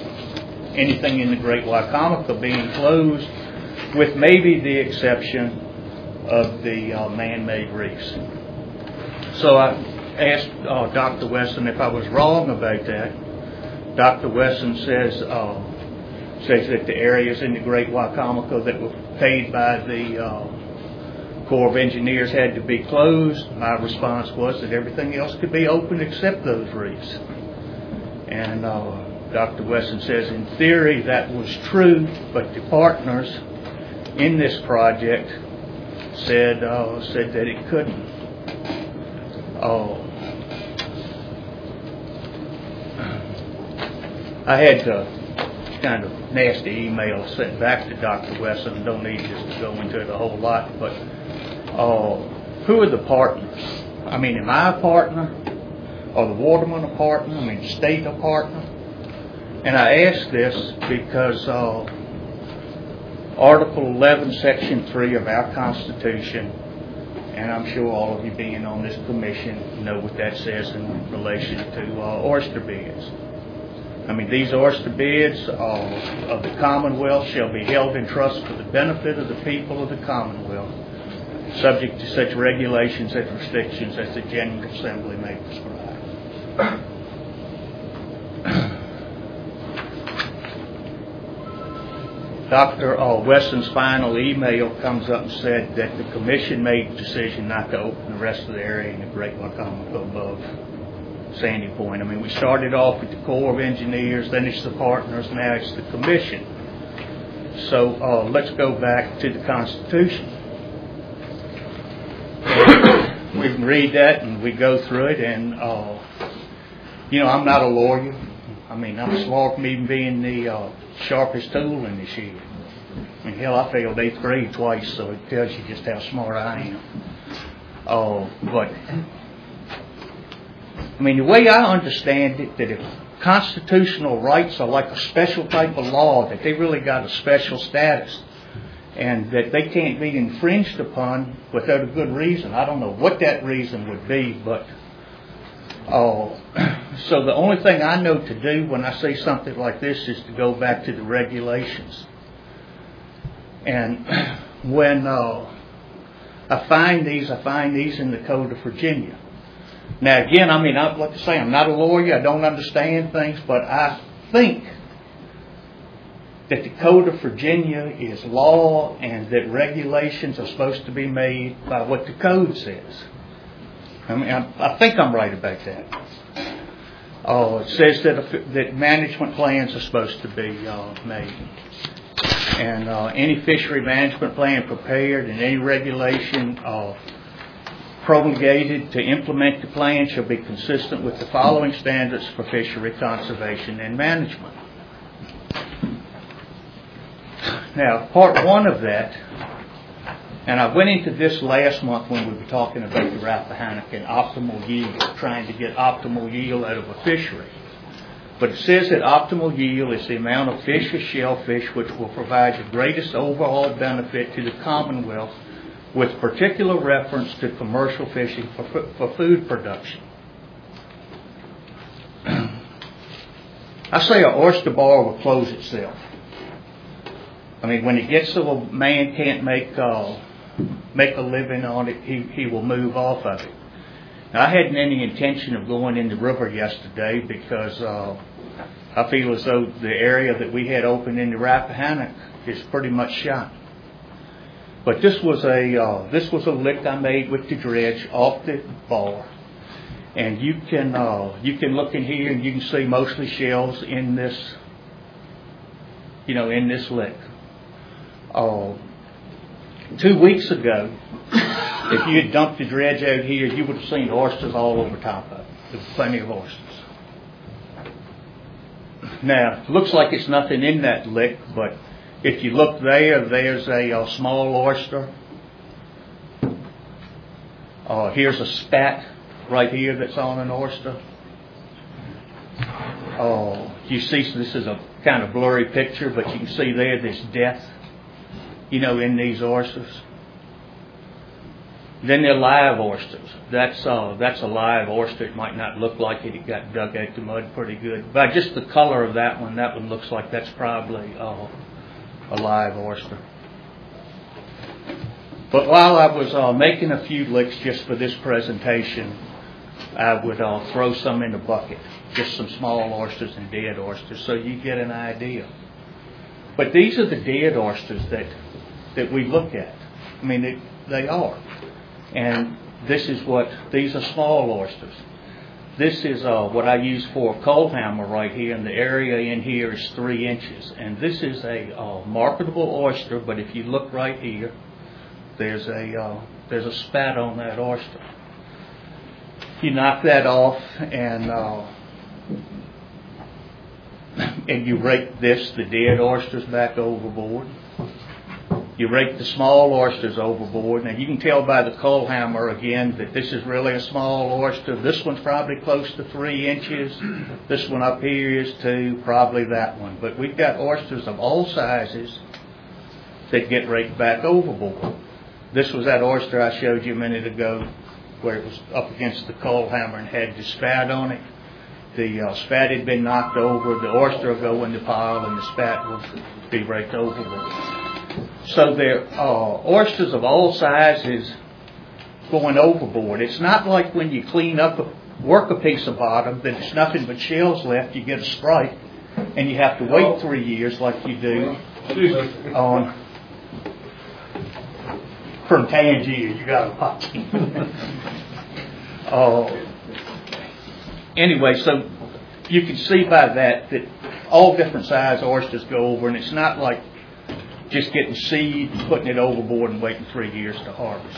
S4: anything in the Great Wycomico being closed, with maybe the exception of the uh, man-made reefs. So I asked uh, Doctor Wesson if I was wrong about that. Doctor Wesson says uh, says that the areas in the Great Wicomico that were paid by the uh, Corps of Engineers had to be closed. My response was that everything else could be open except those reefs. And uh, Doctor Wesson says in theory that was true, but the partners in this project said uh, said that it couldn't. Uh, I had a kind of nasty email sent back to Doctor Wesson. Don't need just to go into it a whole lot, but uh, who are the partners? I mean, am I a partner? Or the Waterman a partner? I mean, the state a partner? And I ask this because uh, Article eleven, Section three of our Constitution, and I'm sure all of you being on this commission know what that says in relation to uh, oyster beds. I mean, these oyster beds uh, of the Commonwealth shall be held in trust for the benefit of the people of the Commonwealth, subject to such regulations and restrictions as the General Assembly may prescribe. Doctor Uh, Wesson's final email comes up and said that the commission made the decision not to open the rest of the area in the Great Wicomico above Sandy Point. I mean, we started off with the Corps of Engineers, then it's the partners, now it's the commission. So uh, let's go back to the Constitution. We can read that and we go through it, and uh, you know, I'm not a lawyer. I mean, I'm smart from even being the uh, sharpest tool in the shed. I mean, hell, I failed eighth grade twice, so it tells you just how smart I am. Uh, but, I mean, the way I understand it, that if constitutional rights are like a special type of law, that they really got a special status, and that they can't be infringed upon without a good reason. I don't know what that reason would be, but uh, so the only thing I know to do when I say something like this is to go back to the regulations. And when uh, I find these, I find these in the Code of Virginia. Now again, I mean, I, like I say, I'm not a lawyer, I don't understand things, but I think that the Code of Virginia is law and that regulations are supposed to be made by what the code says. I mean, I, I think I'm right about that. Uh, it says that, a, that management plans are supposed to be uh, made. And uh, any fishery management plan prepared and any regulation uh, promulgated to implement the plan shall be consistent with the following standards for fishery conservation and management. Now, part one of that, and I went into this last month when we were talking about the Rappahannock and optimal yield, trying to get optimal yield out of a fishery. But it says that optimal yield is the amount of fish or shellfish which will provide the greatest overall benefit to the Commonwealth with particular reference to commercial fishing for, for food production. I say an oyster bar will close itself. I mean, when it gets so a man can't make uh, make a living on it, he, he will move off of it. Now, I hadn't any intention of going in the river yesterday because uh, I feel as though the area that we had open in the Rappahannock is pretty much shot. But this was a uh, this was a lick I made with the dredge off the bar, and you can uh, you can look in here and you can see mostly shells in this, you know, in this lick. Uh, two weeks ago, if you had dumped the dredge out here, you would have seen oysters all over top of it. There's plenty of oysters. Now, it looks like it's nothing in that lick, but if you look there, there's a, a small oyster. Uh, here's a spat right here that's on an oyster. Uh, you see, so this is a kind of blurry picture, but you can see there this death, you know, in these oysters. Then they're live oysters. That's uh, that's a live oyster. It might not look like it. It got dug out the mud pretty good. But just the color of that one, that one looks like that's probably uh, a live oyster. But while I was uh, making a few licks just for this presentation, I would uh, throw some in the bucket, just some small oysters and dead oysters, so you get an idea. But these are the dead oysters that that we look at. I mean, they, they are. And this is what, these are small oysters. This is uh, what I use for a coal hammer right here, and the area in here is three inches. And this is a uh, marketable oyster, but if you look right here, there's a uh, there's a spat on that oyster. You knock that off, and uh, and you rake this, the dead oysters, back overboard. You rake the small oysters overboard. Now you can tell by the coal hammer again that this is really a small oyster. This one's probably close to three inches. This one up here is two, probably that one. But we've got oysters of all sizes that get raked back overboard. This was that oyster I showed you a minute ago where it was up against the coal hammer and had the spat on it. The uh, spat had been knocked over. The oyster will go in the pile and the spat will be raked overboard. So there are oysters of all sizes going overboard. It's not like when you clean up, a, work a piece of bottom, that there's nothing but shells left. You get a strike, and you have to wait three years like you do on from Tangier. You got a pot. uh, anyway, so you can see by that that all different size oysters go over, and it's not like just getting seed, putting it overboard, and waiting three years to harvest.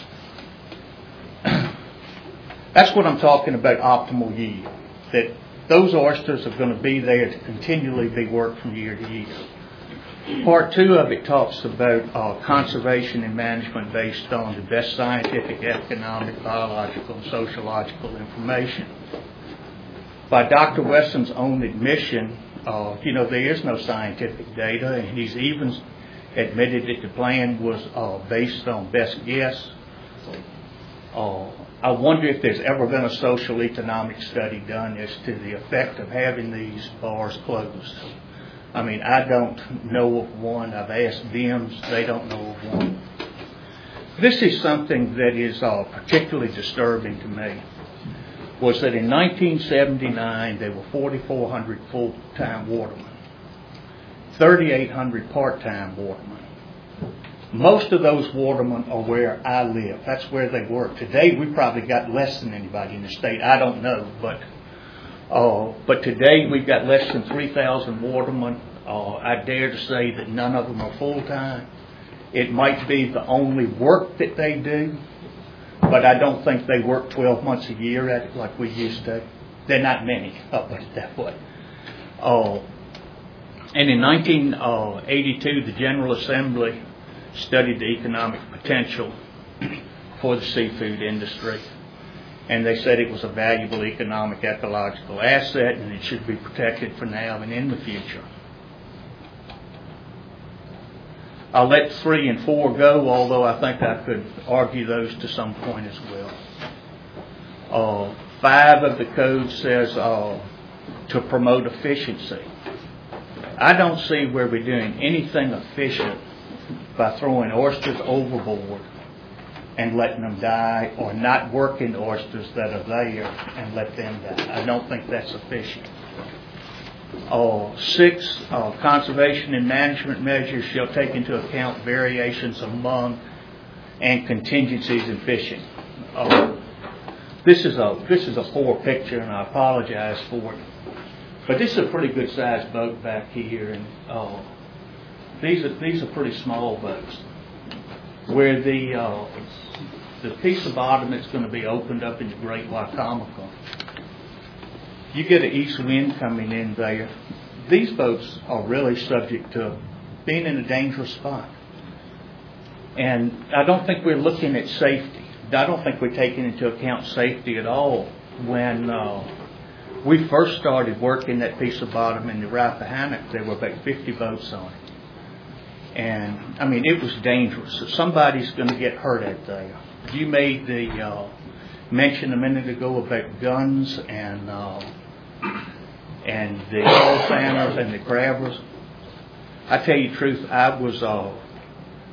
S4: That's what I'm talking about, optimal yield. That those oysters are going to be there to continually be worked from year to year. Part two of it talks about uh, conservation and management based on the best scientific, economic, biological, and sociological information. By Doctor Wesson's own admission, uh, you know, there is no scientific data, and he's even admitted that the plan was uh, based on best guess. Uh, I wonder if there's ever been a social economic study done as to the effect of having these bars closed. I mean, I don't know of one. I've asked them, they don't know of one. This is something that is uh, particularly disturbing to me, was that in nineteen seventy-nine there were forty-four hundred full-time watermen, thirty-eight hundred part-time watermen. Most of those watermen are where I live. That's where they work. Today we probably got less than anybody in the state. I don't know, but uh, but today we've got less than three thousand watermen. Uh, I dare to say that none of them are full-time. It might be the only work that they do, but I don't think they work twelve months a year at it like we used to. They're not many, I'll put it that way. Uh, and in nineteen eighty-two, the General Assembly studied the economic potential for the seafood industry. And they said it was a valuable economic, ecological asset, and it should be protected for now and in the future. I'll let three and four go, although I think I could argue those to some point as well. Uh, five of the code says uh, to promote efficiency. I don't see where we're doing anything efficient by throwing oysters overboard and letting them die, or not working oysters that are there and let them die. I don't think that's efficient. Uh, six, uh, conservation and management measures shall take into account variations among and contingencies in fishing. Uh, this is a this is a poor picture, and I apologize for it. But this is a pretty good sized boat back here, and uh, these are these are pretty small boats. Where the uh, the piece of bottom that's going to be opened up in the Great Wacomico, you get an east wind coming in there. These boats are really subject to being in a dangerous spot. And I don't think we're looking at safety. I don't think we're taking into account safety at all. When uh, we first started working that piece of bottom in the Rappahannock, there were about fifty boats on it. And, I mean, it was dangerous. Somebody's going to get hurt out there. You made the uh, mention a minute ago about guns and uh, and the oil sanders and the grabbers. I tell you the truth, I was uh,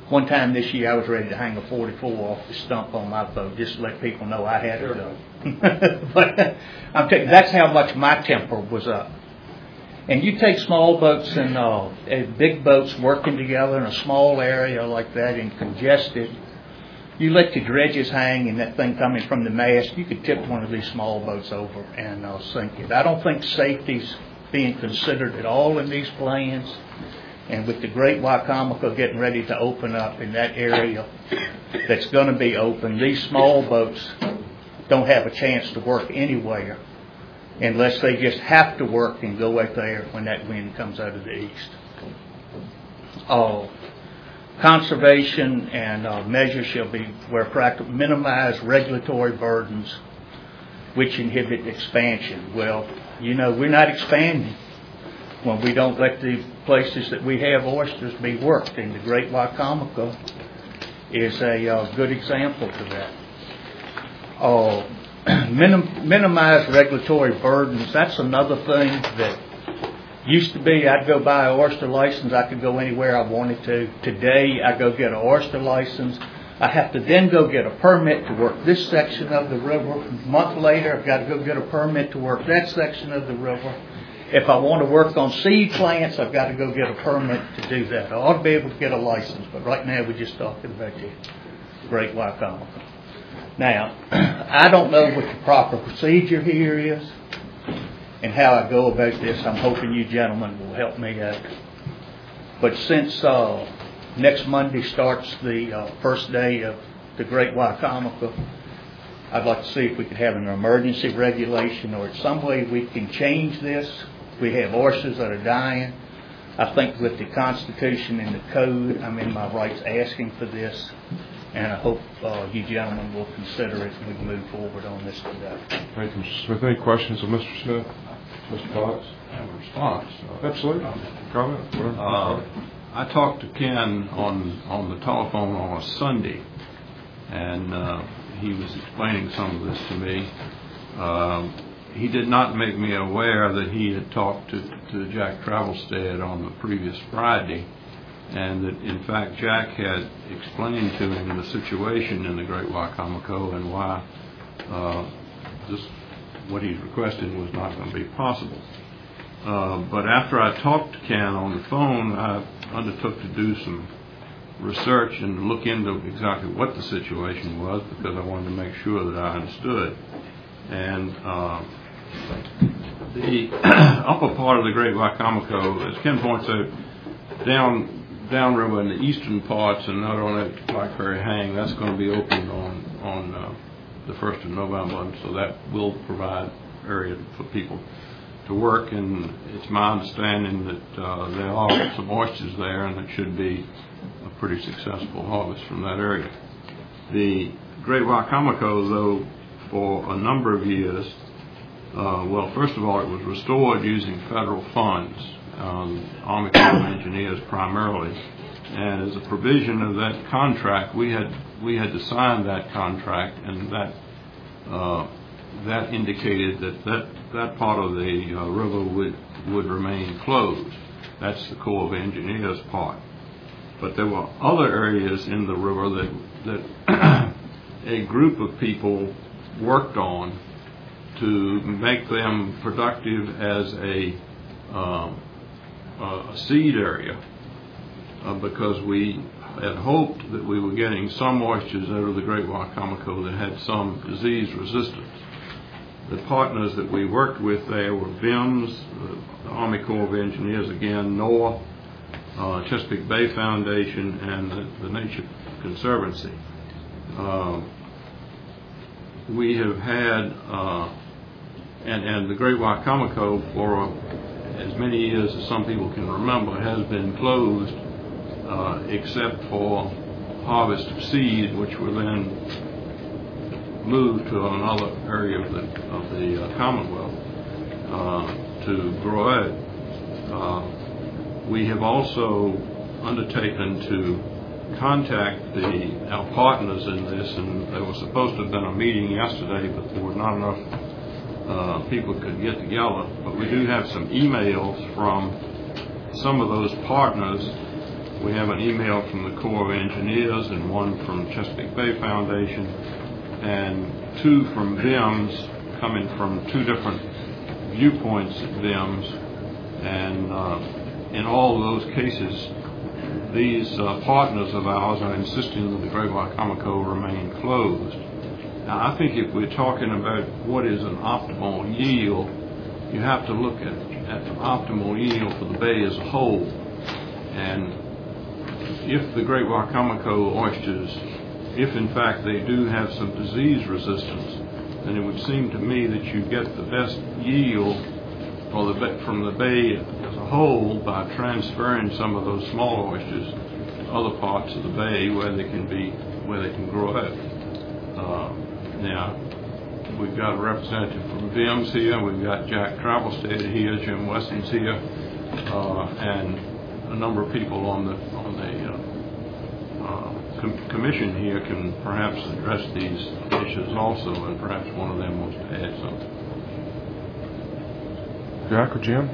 S4: One time this year, I was ready to hang a forty-four off the stump on my boat just to let people know I had it done. But I'm telling you, that's how much my temper was up. And you take small boats and uh, big boats working together in a small area like that and congested, you let the dredges hang and that thing coming from the mast, you could tip one of these small boats over and uh, sink it. I don't think safety's being considered at all in these plans. And with the Great Wicomico getting ready to open up in that area that's going to be open, these small boats don't have a chance to work anywhere unless they just have to work and go out there when that wind comes out of the east. Uh, conservation and uh, measures shall be, where practical, minimize regulatory burdens which inhibit expansion. Well, you know, we're not expanding when we don't let the places that we have oysters be worked, and the Great Wicomico is a uh, good example to that. Uh, minim- minimize regulatory burdens. That's another thing that used to be I'd go buy an oyster license, I could go anywhere I wanted to. Today I go get an oyster license, I have to then go get a permit to work this section of the river. A month later I've got to go get a permit to work that section of the river. If I want to work on seed plants, I've got to go get a permit to do that. I ought to be able to get a license, but right now we're just talking about the Great Wicomico. Now, I don't know what the proper procedure here is and how I go about this. I'm hoping you gentlemen will help me out. But since uh, next Monday starts the uh, first day of the Great Wicomico, I'd like to see if we could have an emergency regulation or some way we can change this. We have oysters that are dying. I think with the Constitution and the Code, I'm in my rights asking for this. And I hope uh, you gentlemen will consider it and we can move forward on this today.
S1: Thank you, Mister Smith. Any questions of Mister Smith? Mister Cox?
S12: I have a response.
S1: Absolutely. Comment? Whatever.
S12: Uh, I talked to Ken on, on the telephone on a Sunday, and uh, he was explaining some of this to me. Um, he did not make me aware that he had talked to, to Jack Travelstead on the previous Friday, and that in fact Jack had explained to him the situation in the Great Wicomico and why uh, this, what he's requesting was not going to be possible. Uh, but after I talked to Ken on the phone, I undertook to do some research and look into exactly what the situation was, because I wanted to make sure that I understood. And uh, the upper part of the Great Wicomico, as Ken points out, down downriver in the eastern parts and not on that Blackberry Hang, that's going to be opened on on uh, the first of November, and so that will provide area for people to work. And it's my understanding that uh, there are some oysters there, and it should be a pretty successful harvest from that area. The Great Wicomico, though, for a number of years, uh, well, first of all, it was restored using federal funds, um, Army Corps of Engineers primarily, and as a provision of that contract, we had we had to sign that contract, and that uh, that indicated that that, that part of the uh, river would would remain closed. That's the Corps of Engineers part. But there were other areas in the river that that a group of people worked on to make them productive as a, uh, a seed area, uh, because we had hoped that we were getting some oysters out of the Great Wicomico that had some disease resistance. The partners that we worked with there were V I M S, the Army Corps of Engineers again, NOAA, uh, Chesapeake Bay Foundation, and the, the Nature Conservancy. Uh, we have had, uh, and, and the Great Wicomico for uh, as many years as some people can remember has been closed, uh, except for harvest of seed, which were then moved to another area of the, of the uh, Commonwealth uh, to grow out. Uh, we have also undertaken to contact the our partners in this, and there was supposed to have been a meeting yesterday, but there were not enough uh, people could get together. But we do have some emails from some of those partners We have an email from the Corps of Engineers and one from Chesapeake Bay Foundation, and two from V I M S coming from two different viewpoints at V I M S. And uh, in all of those cases, these uh, partners of ours are insisting that the Great Wicomico remain closed. Now, I think if we're talking about what is an optimal yield, you have to look at, at the optimal yield for the bay as a whole. And if the Great Wicomico oysters, if in fact they do have some disease resistance, then it would seem to me that you get the best yield for the, from the bay as a whole by transferring some of those small oysters to other parts of the bay where they can be, where they can grow up. Uh, now, we've got a representative from V I M S here, we've got Jack Travelstead here, Jim Wesson's here, uh, and a number of people on the on the uh, uh, com- commission here can perhaps address these issues also, and perhaps one of them wants to add something.
S1: Jack or Jim?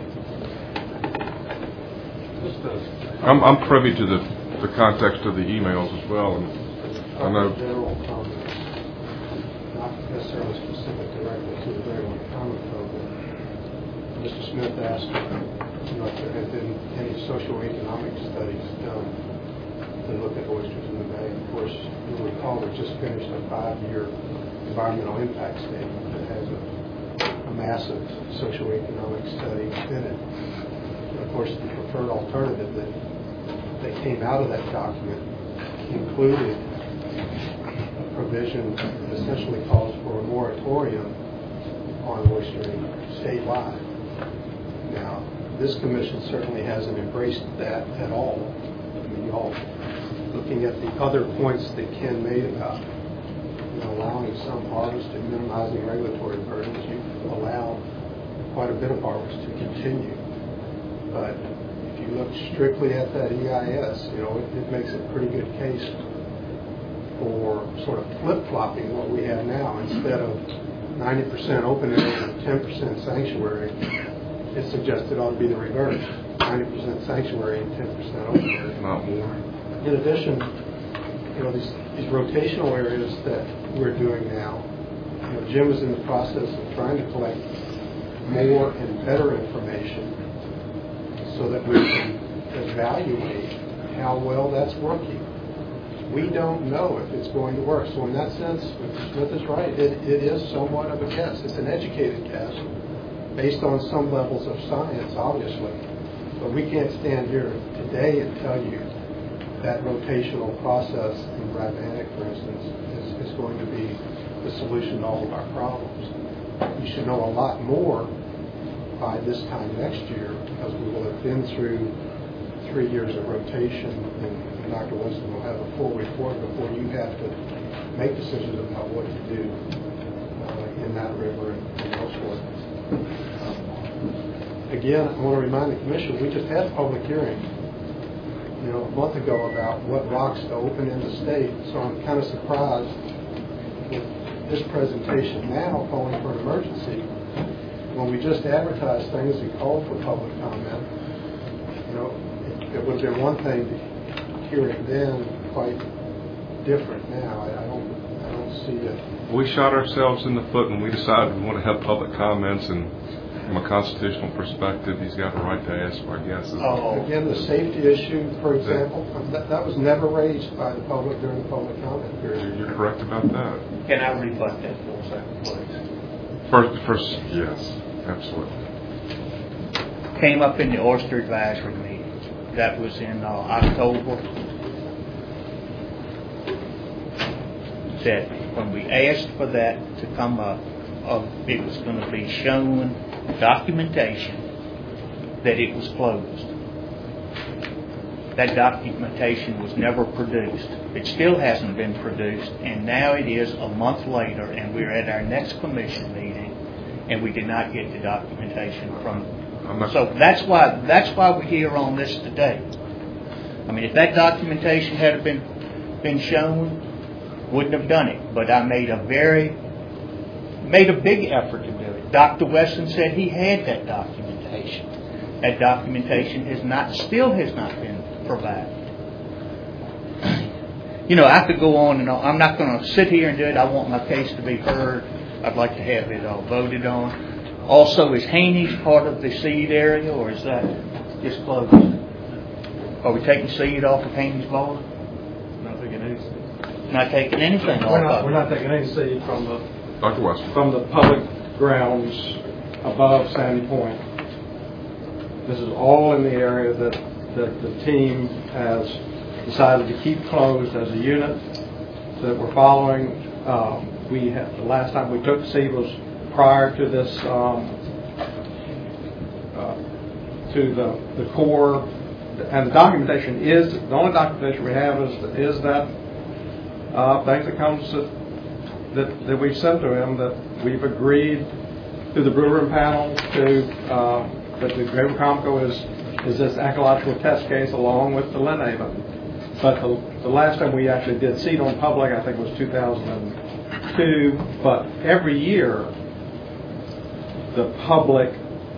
S1: I'm, I'm privy to the, the context of the emails as well, and I know.
S6: General comment, not necessarily specific directly to the Great Wicomico, but Mister Smith asked, you know, if there had been any socioeconomic studies done to look at oysters in the bay. Of course, you'll recall we just finished a five-year environmental impact statement that has a a massive socioeconomic study in it. And of course, the preferred alternative that, that came out of that document included a provision that essentially calls for a moratorium on oystering statewide. Now, this commission certainly hasn't embraced that at all. I mean, y'all, looking at the other points that Ken made about allowing some harvest and minimizing regulatory burdens, you allow quite a bit of harvest to continue. But if you look strictly at that E I S, you know, it, it makes a pretty good case for sort of flip-flopping what we have now. Instead of ninety percent open area and ten percent sanctuary, it suggested it ought to be the reverse, ninety percent sanctuary and ten percent open area.
S1: Not more.
S6: In addition, you know, these, these rotational areas that we're doing now, you know, Jim is in the process of trying to collect more and better information so that we can evaluate how well that's working. We don't know if it's going to work. So in that sense, Mister Smith is right. It, it is somewhat of a guess. It's an educated guess based on some levels of science, obviously. But we can't stand here today and tell you that rotational process in Rappahannock, for instance, is, is going to be the solution to all of our problems. We should know a lot more by this time next year because we will have been through three years of rotation, and, and Doctor Wilson will have a full report before you have to make decisions about what to do uh, in that river and, and elsewhere. Um, again, I want to remind the Commission, we just had a public hearing you know, a month ago about what rocks to open in the state, so I'm kind of surprised with this presentation now calling for an emergency when we just advertised things and called for public comment. You know, it, it would have been one thing to hear it then, quite different now. I, I don't, I don't see it.
S1: We shot ourselves in the foot when we decided we want to have public comments, and from a constitutional perspective, he's got the right to ask, I guess.
S6: Oh, again, the safety issue, for example, that, that was never raised by the public during the public comment period.
S1: You're correct about that.
S4: Can I rebut that for a second, please?
S1: First, first, yes, absolutely.
S4: Came up in the oyster advisory meeting. That was in uh, October. That when we asked for that to come up, uh, it was going to be shown documentation that it was closed. That documentation was never produced. It still hasn't been produced, and now it is a month later, and we're at our next commission meeting, and we did not get the documentation from them. So that's why that's why we're here on this today. I mean, if that documentation had been been shown, wouldn't have done it. But I made a very made a big effort to do it. Doctor Wesson said he had that documentation. That documentation has not, still has not been provided. you know, I could go on and on. I'm not going to sit here and do it. I want my case to be heard. I'd like to have it all voted on. Also, is Haney's part of the seed area, or is that just closed? Are we taking seed off of Haney's border?
S6: Not taking any seed.
S4: Not taking anything off
S6: We're not,
S4: of
S6: we're
S4: it?
S6: not taking any seed from the,
S1: Doctor Weston.
S6: from the public grounds above Sandy Point. This is all in the area that, that the team has decided to keep closed as a unit that we're following. Um, we had, the last time we took seed was prior to this, um, uh, to the, the core, and the documentation is, the only documentation we have is, is that uh, things that comes that, that, that we've sent to him, that we've agreed through the Blue Ribbon panel to, uh, that the Greater Comco is, is this ecological test case along with the Lynn Haven. But the, the last time we actually did seed on public, I think was two thousand two, but every year the public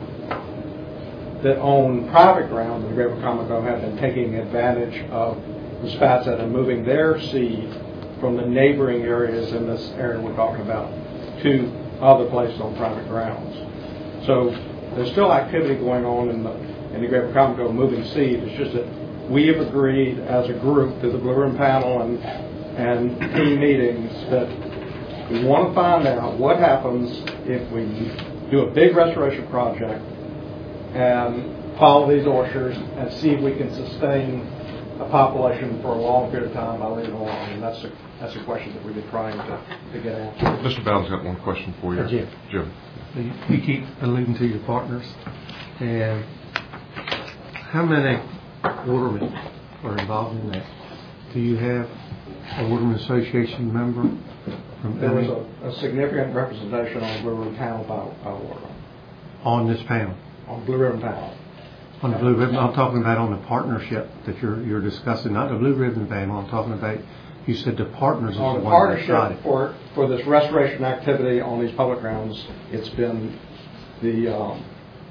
S6: that own private ground in the Greater Comco have been taking advantage of the spats that are moving their seed from the neighboring areas in this area we're talking about to other places on private grounds. So there's still activity going on in the in the Greater Comco moving seed. It's just that we have agreed as a group through the Blue Ribbon panel and and team meetings that we want to find out what happens if we do a big restoration project and follow these orchards and see if we can sustain a population for a long period of time by leaving alone. And that's a, that's a question that we've been trying to, to get answered.
S1: Mister Bowden's got one question for you.
S6: Uh, Jim.
S1: Jim.
S13: You keep alluding to your partners, and how many watermen are involved in that? Do you have a Waterman Association member from
S6: There was
S13: every,
S6: a, a significant representation on Blue Ribbon panel by, by water.
S13: on this panel?
S6: On Blue Ribbon panel.
S13: On the Blue Ribbon, I'm talking about on the partnership that you're you're discussing, not the Blue Ribbon panel. I'm talking about, you said the partners are
S6: On
S13: the
S6: the
S13: ones that decided.
S6: partnership for, for this restoration activity on these public grounds, it's been the um,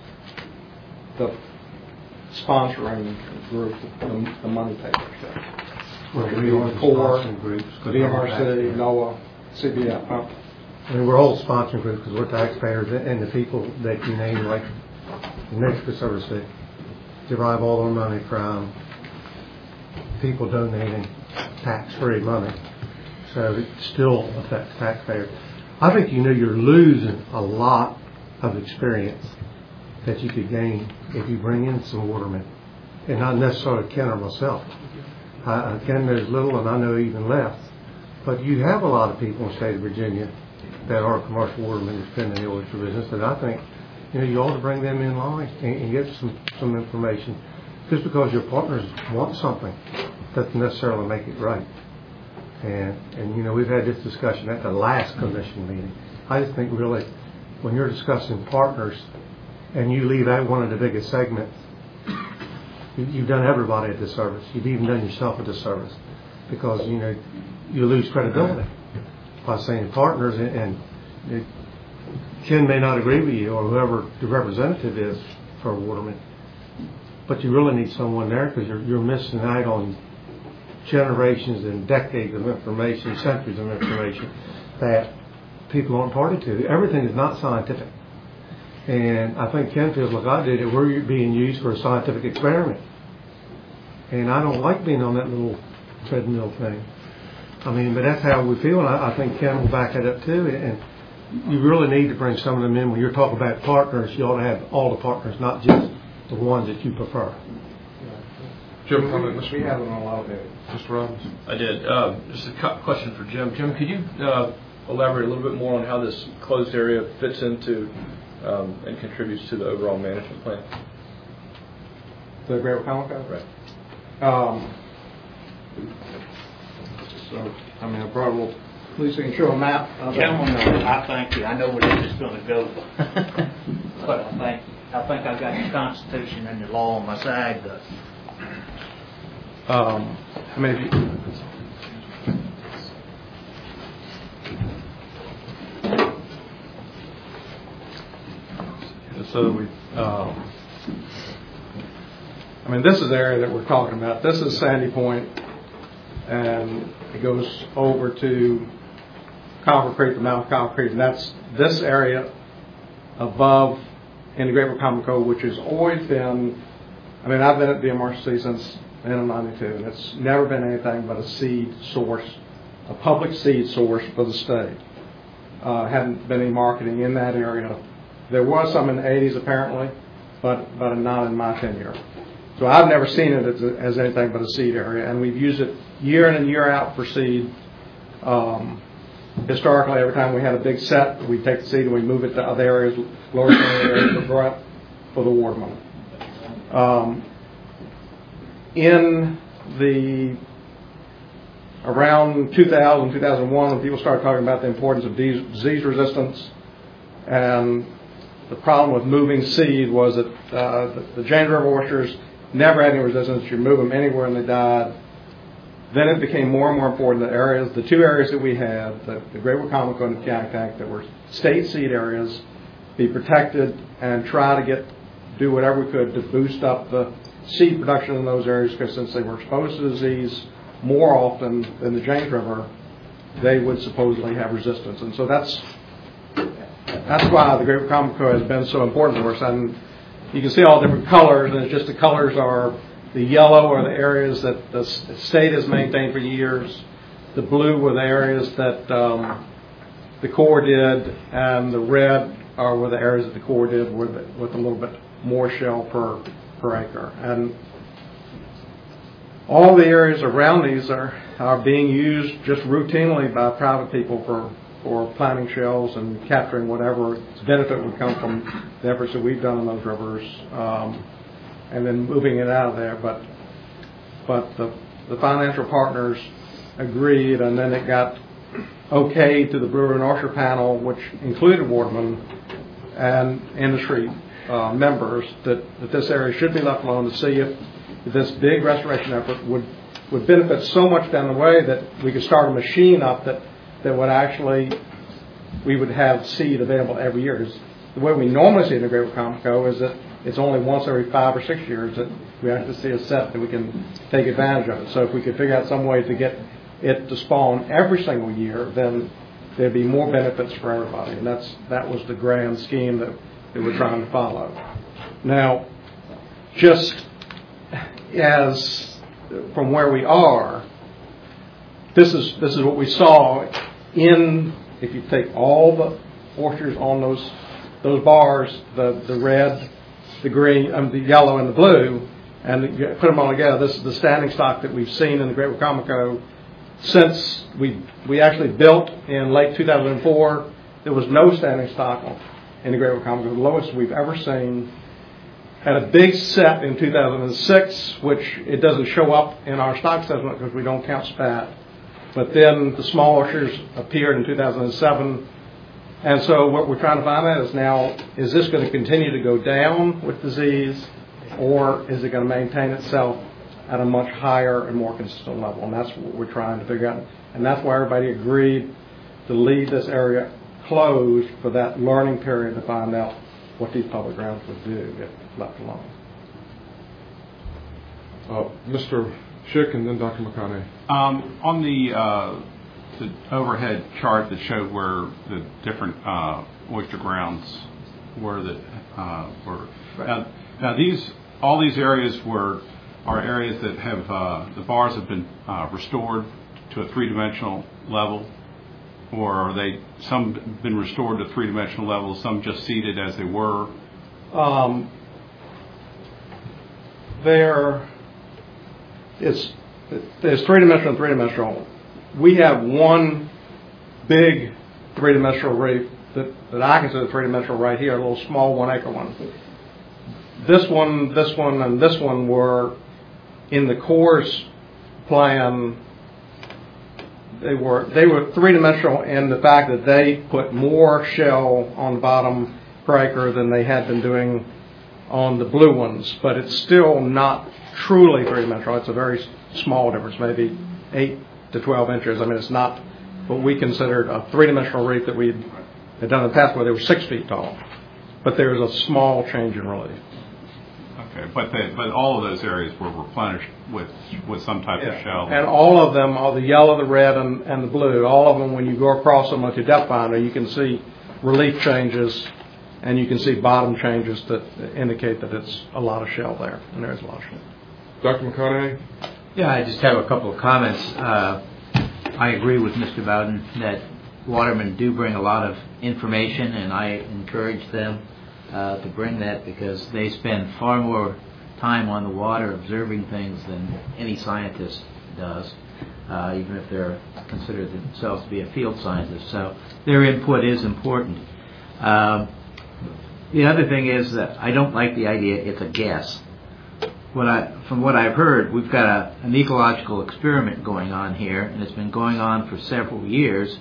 S6: the sponsoring group, the, the money takers.
S13: Well,
S6: The
S13: we are the
S6: core,
S13: sponsoring groups.
S6: V M R C, NOAA, C B F. Huh?
S13: I mean, we're all sponsoring groups because we're taxpayers, and the people that you name, like the New Mexico Service, that derive all their money from people donating tax-free money. So it still affects taxpayers. I think you know you're losing a lot of experience that you could gain if you bring in some watermen, and not necessarily Ken or myself. I, Ken knows little, and I know even less. But you have a lot of people in the state of Virginia that are commercial watermen that's been in the oyster business, and I think you know you ought to bring them in line and, and get some some information. Just because your partners want something doesn't necessarily make it right. And and you know we've had this discussion at the last commission meeting. I just think really when you're discussing partners and you leave out one of the biggest segments, you, you've done everybody a disservice. You've even done yourself a disservice because you know you lose credibility by saying partners, and, and it, Ken may not agree with you or whoever the representative is for Waterman, but you really need someone there because you're, you're missing out on generations and decades of information, centuries of information that people aren't party to. Everything is not scientific. And I think Ken feels like I did it. We're being used for a scientific experiment. And I don't like being on that little treadmill thing. I mean, but that's how we feel, and I, I think Ken will back it up too. And you really need to bring some of them in. When you're talking about partners, you ought to have all the partners, not just the ones that you prefer.
S1: Jim, comment, Mister
S6: We have them on a lot of days.
S1: Mister Robbins?
S7: I did. Uh, just a cu- question for Jim. Jim, could you uh, elaborate a little bit more on how this closed area fits into um, and contributes to the overall management plan?
S6: The Greater Comco?
S7: Right.
S6: Um, so, I mean, I probably will, please can show a map. of that.
S4: Gentlemen, I thank you. I know where this is going to go. But I think, I think I've got the Constitution and the law on my side. But
S6: Um, I mean, if you, so we, um, I mean, this is the area that we're talking about. This is Sandy Point,
S14: and it goes over to Copper Creek, the mouth of Copper Creek, and that's this area above in the Great Wacomico, which has always been, I mean, I've been at D M R C since nineteen ninety-two, and it's never been anything but a seed source, a public seed source for the state. Uh, hadn't been any marketing in that area. There was some in the eighties apparently, but but not in my tenure. So I've never seen it as, a, as anything but a seed area, and we've used it year in and year out for seed. Um, historically, every time we had a big set, we'd take the seed and we'd move it to other areas, lower areas for growth for the ward money. Um, in the around two thousand, two thousand one, when people started talking about the importance of disease resistance, and the problem with moving seed was that uh, the, the James River oysters never had any resistance. You move them anywhere and they died. Then it became more and more important that areas, the two areas that we had, the, the Great Wacomico and the Peonic, that were state seed areas, be protected and try to get do whatever we could to boost up the seed production in those areas, because since they were exposed to disease more often than the James River, they would supposedly have resistance. And so that's that's why the Great Wacomico has been so important for us. And you can see all different colors, and it's just the colors are the yellow are the areas that the state has maintained for years. The blue were the areas that um, the Corps did, and the red are were the areas that the Corps did with with a little bit more shell per per acre. And all the areas around these are, are being used just routinely by private people for, for planting shells and capturing whatever benefit would come from the efforts that we've done in those rivers, um, and then moving it out of there. But but the, the financial partners agreed, and then it got okay to the Brewer and Oyster panel, which included Waterman and industry uh, members, that, that this area should be left alone to see if this big restoration effort would, would benefit so much down the way that we could start a machine up that, that would actually, we would have seed available every year. The way we normally see it in the Great Wacomico is that it's only once every five or six years that we actually see a set that we can take advantage of it. So if we could figure out some way to get it to spawn every single year, then there'd be more benefits for everybody. And that's that was the grand scheme that, that we're trying to follow. Now, just as from where we are, this is this is what we saw in, if you take all the oysters on those those bars, the, the red, the green, um, the yellow, and the blue, and you put them all together. This is the standing stock that we've seen in the Great Wacomico since we we actually built in late two thousand four. There was no standing stock in the Great Wacomico, the lowest we've ever seen. Had a big set in two thousand six, which it doesn't show up in our stock assessment because we don't count spat. But then the small oysters appeared in two thousand seven. And so what we're trying to find out is now, is this going to continue to go down with disease, or is it going to maintain itself at a much higher and more consistent level? And that's what we're trying to figure out. And that's why everybody agreed to leave this area closed for that learning period to find out what these public grounds would do if left alone.
S1: Uh, Mister Schick and then Doctor McConaughey.
S15: Um, on the, uh, the overhead chart that showed where the different uh, oyster grounds were that uh, were now, now these all these areas were are areas that have uh, the bars have been uh, restored to a three-dimensional level, or are they some been restored to three-dimensional level, some just seated as they were?
S14: Um, there is there's three-dimensional and three-dimensional. We have one big three-dimensional reef that, that I consider three-dimensional right here, a little small one-acre one. This one, this one, and this one were in the Corps' plan. They were they were three-dimensional in the fact that they put more shell on the bottom per acre than they had been doing on the blue ones, but it's still not truly three-dimensional. It's a very small difference, maybe eight to twelve inches. I mean, it's not what we considered a three-dimensional reef that we had done in the past where they were six feet tall. But there's a small change in relief.
S15: Okay, but they, but all of those areas were replenished with with some type of shell.
S14: And all of them are the yellow, the red, and, and the blue. All of them, when you go across them with your depth finder, you can see relief changes, and you can see bottom changes that indicate that it's a lot of shell there, and there's a lot of shell.
S1: Doctor McConaughey?
S16: Yeah, I just have a couple of comments. Uh, I agree with Mister Bowden that watermen do bring a lot of information, and I encourage them uh, to bring that because they spend far more time on the water observing things than any scientist does, uh, even if they're considered themselves to be a field scientist. So their input is important. Um, the other thing is that I don't like the idea it's a guess. What I, from what I've heard, we've got a, an ecological experiment going on here, and it's been going on for several years,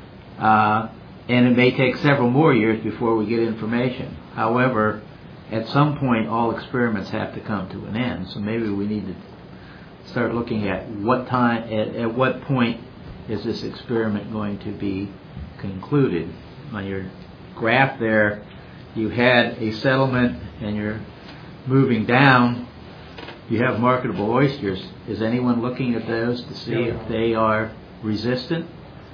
S16: uh, and it may take several more years before we get information. However, at some point, all experiments have to come to an end, so maybe we need to start looking at what time, at, at what point is this experiment going to be concluded. On your graph there, you had a settlement, and you're moving down. You have marketable oysters. Is anyone looking at those to see if they are resistant?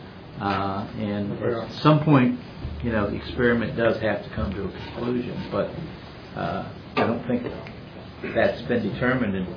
S16: Uh, and at some point, you know, the experiment does have to come to a conclusion, but uh, I don't think that's been determined, and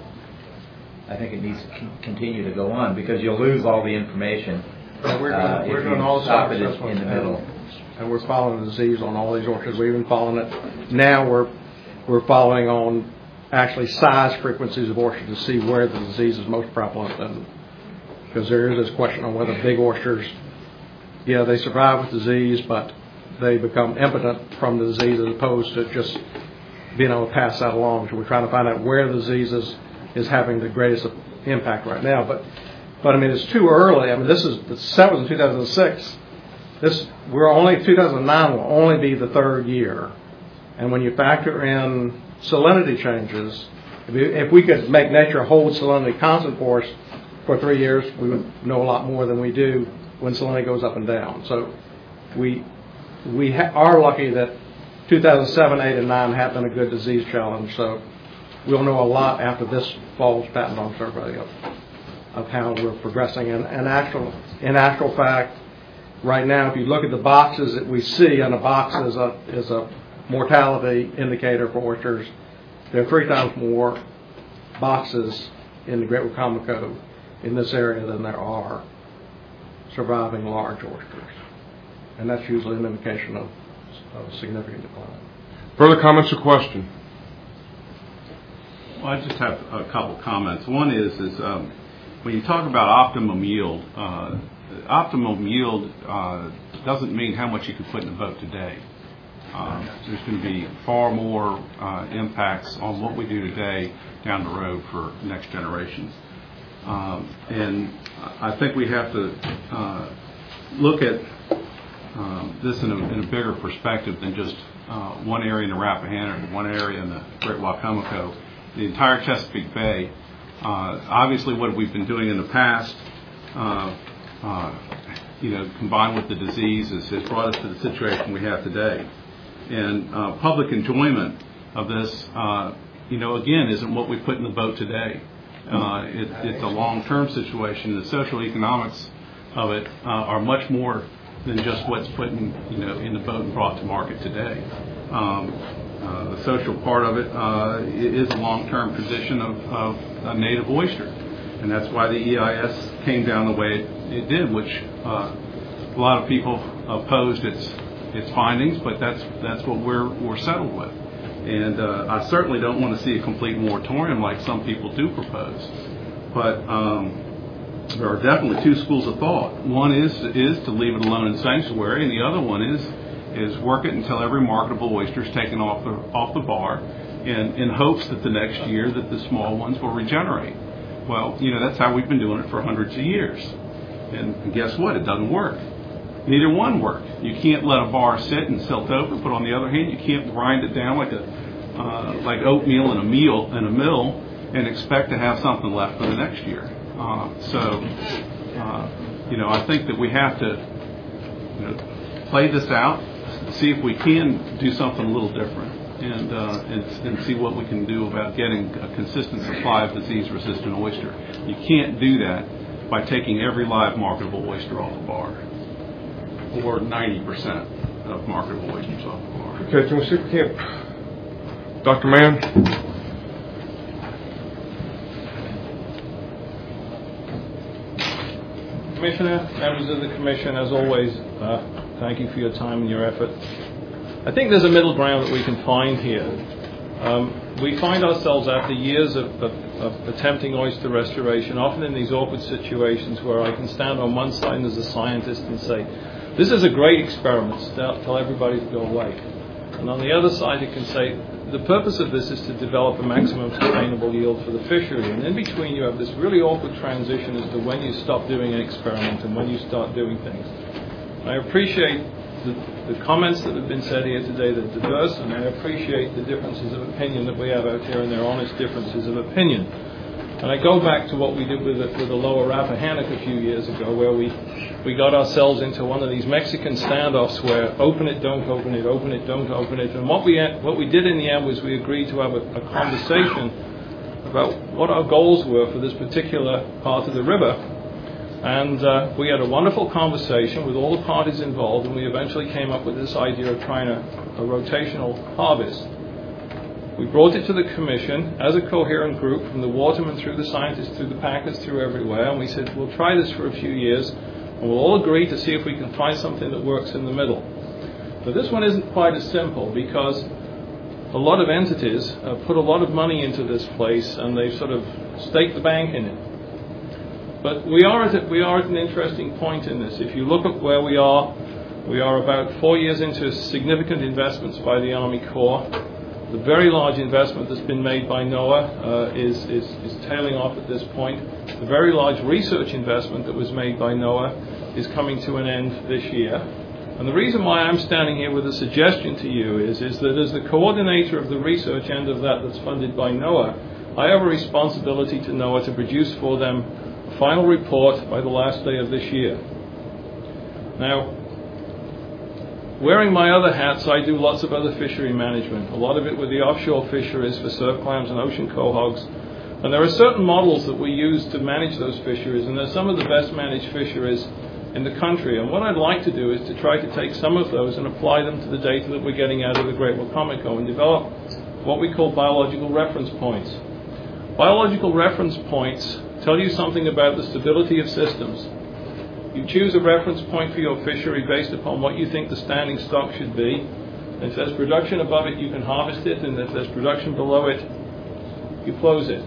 S16: I think it needs to c- continue to go on because you'll lose all the information
S14: And we're
S16: uh,
S14: doing, we're
S16: if
S14: doing
S16: you
S14: all
S16: stop
S14: sorts
S16: it
S14: of
S16: in, in the middle.
S14: And we're following the disease on all these orchards. We've been following it. Now we're we're following on actually size frequencies of oysters to see where the disease is most prevalent. And because there is this question on whether big oysters, yeah, they survive with disease, but they become impotent from the disease as opposed to just being able to pass that along. So we're trying to find out where the disease is, is having the greatest impact right now. But, but I mean, it's too early. I mean, this is the set was in two thousand six. This we're only two thousand nine will only be the third year, and when you factor in salinity changes, if we, if we could make nature hold salinity constant for us for three years, we would know a lot more than we do when salinity goes up and down. So we we ha- are lucky that two thousand seven, eight, and nine have been a good disease challenge. So we'll know a lot after this fall's patent on survey of, of how we're progressing. And, and actual, in actual fact, right now, if you look at the boxes that we see, and a box is a is a mortality indicator for oysters, there are three times more boxes in the Great Wicomico in this area than there are surviving large oysters. And that's usually an indication of, of significant decline.
S1: Further comments or question?
S15: Well, I just have a couple comments. One is, is um, when you talk about optimum yield, uh, optimum yield uh, doesn't mean how much you can put in the boat today. Uh, there's going to be far more uh, impacts on what we do today down the road for next generations. Um, and I think we have to uh, look at um, this in a, in a bigger perspective than just uh, one area in the Rappahannock and one area in the Great Wicomico. The entire Chesapeake Bay, uh, obviously what we've been doing in the past, uh, uh, you know, combined with the diseases, has brought us to the situation we have today. And uh, public enjoyment of this, uh, you know, again, isn't what we put in the boat today. Uh, it, it's a long-term situation. The social economics of it uh, are much more than just what's put in, you know, in the boat and brought to market today. Um, uh, the social part of it uh, is a long-term tradition of, of a native oyster, and that's why the E I S came down the way it, it did, which uh, a lot of people opposed its its findings, but that's that's what we're we're settled with. And uh, I certainly don't want to see a complete moratorium like some people do propose. But um, there are definitely two schools of thought. One is is to leave it alone in sanctuary, and the other one is is work it until every marketable oyster is taken off the off the bar, in in hopes that the next year that the small ones will regenerate. Well, you know, that's how we've been doing it for hundreds of years. And guess what? It doesn't work. Neither one work. You can't let a bar sit and silt over, but on the other hand, you can't grind it down like a uh, like oatmeal in a meal in a mill and expect to have something left for the next year. Uh, so, uh, you know, I think that we have to, you know, play this out, see if we can do something a little different. and, uh, and and see what we can do about getting a consistent supply of disease-resistant oyster. You can't do that by taking every live marketable oyster off the bar, or ninety percent of marketable oysters off the bar.
S1: Okay, can we see, can, Doctor Mann?
S14: Commissioner, members of the Commission, as always, uh, thank you for your time and your effort. I think there's a middle ground that we can find here. Um, we find ourselves after years of, of, of attempting oyster restoration, often in these awkward situations where I can stand on one side as a scientist and say, this is a great experiment, start, tell everybody to go away. And on the other side, it can say, the purpose of this is to develop a maximum sustainable yield for the fishery. And in between, you have this really awkward transition as to when you stop doing an experiment and when you start doing things. I appreciate the, the comments that have been said here today that are diverse, and I appreciate the differences of opinion that we have out here, and they're honest differences of opinion. And I go back to what we did with the, with the lower Rappahannock a few years ago, where we, we got ourselves into one of these Mexican standoffs where open it, don't open it, open it, don't open it. And what we what we did in the end was we agreed to have a, a conversation about what our goals were for this particular part of the river. And uh, we had a wonderful conversation with all the parties involved, and we eventually came up with this idea of trying a, a rotational harvest. We brought it to the Commission as a coherent group, from the watermen through the scientists, through the packers, through everywhere, and we said, we'll try this for a few years, and we'll all agree to see if we can find something that works in the middle. But this one isn't quite as simple, because a lot of entities uh, put a lot of money into this place, and they've sort of staked the bank in it. But we are at a, we are at an interesting point in this. If you look at where we are, we are about four years into significant investments by the Army Corps. The very large investment that's been made by NOAA uh, is, is, is tailing off at this point. The very large research investment that was made by NOAA is coming to an end this year. And the reason why I'm standing here with a suggestion to you is, is that as the coordinator of the research end of that that's funded by NOAA, I have a responsibility to NOAA to produce for them a final report by the last day of this year. Now, wearing my other hats, I do lots of other fishery management, a lot of it with the offshore fisheries for surf clams and ocean quahogs. And there are certain models that we use to manage those fisheries, and they're some of the best managed fisheries in the country. And what I'd like to do is to try to take some of those and apply them to the data that we're getting out of the Great Wacomico and develop what we call biological reference points. Biological reference points tell you something about the stability of systems. You choose a reference point for your fishery based upon what you think the standing stock should be. And if there's production above it, you can harvest it, and if there's production below it, you close it.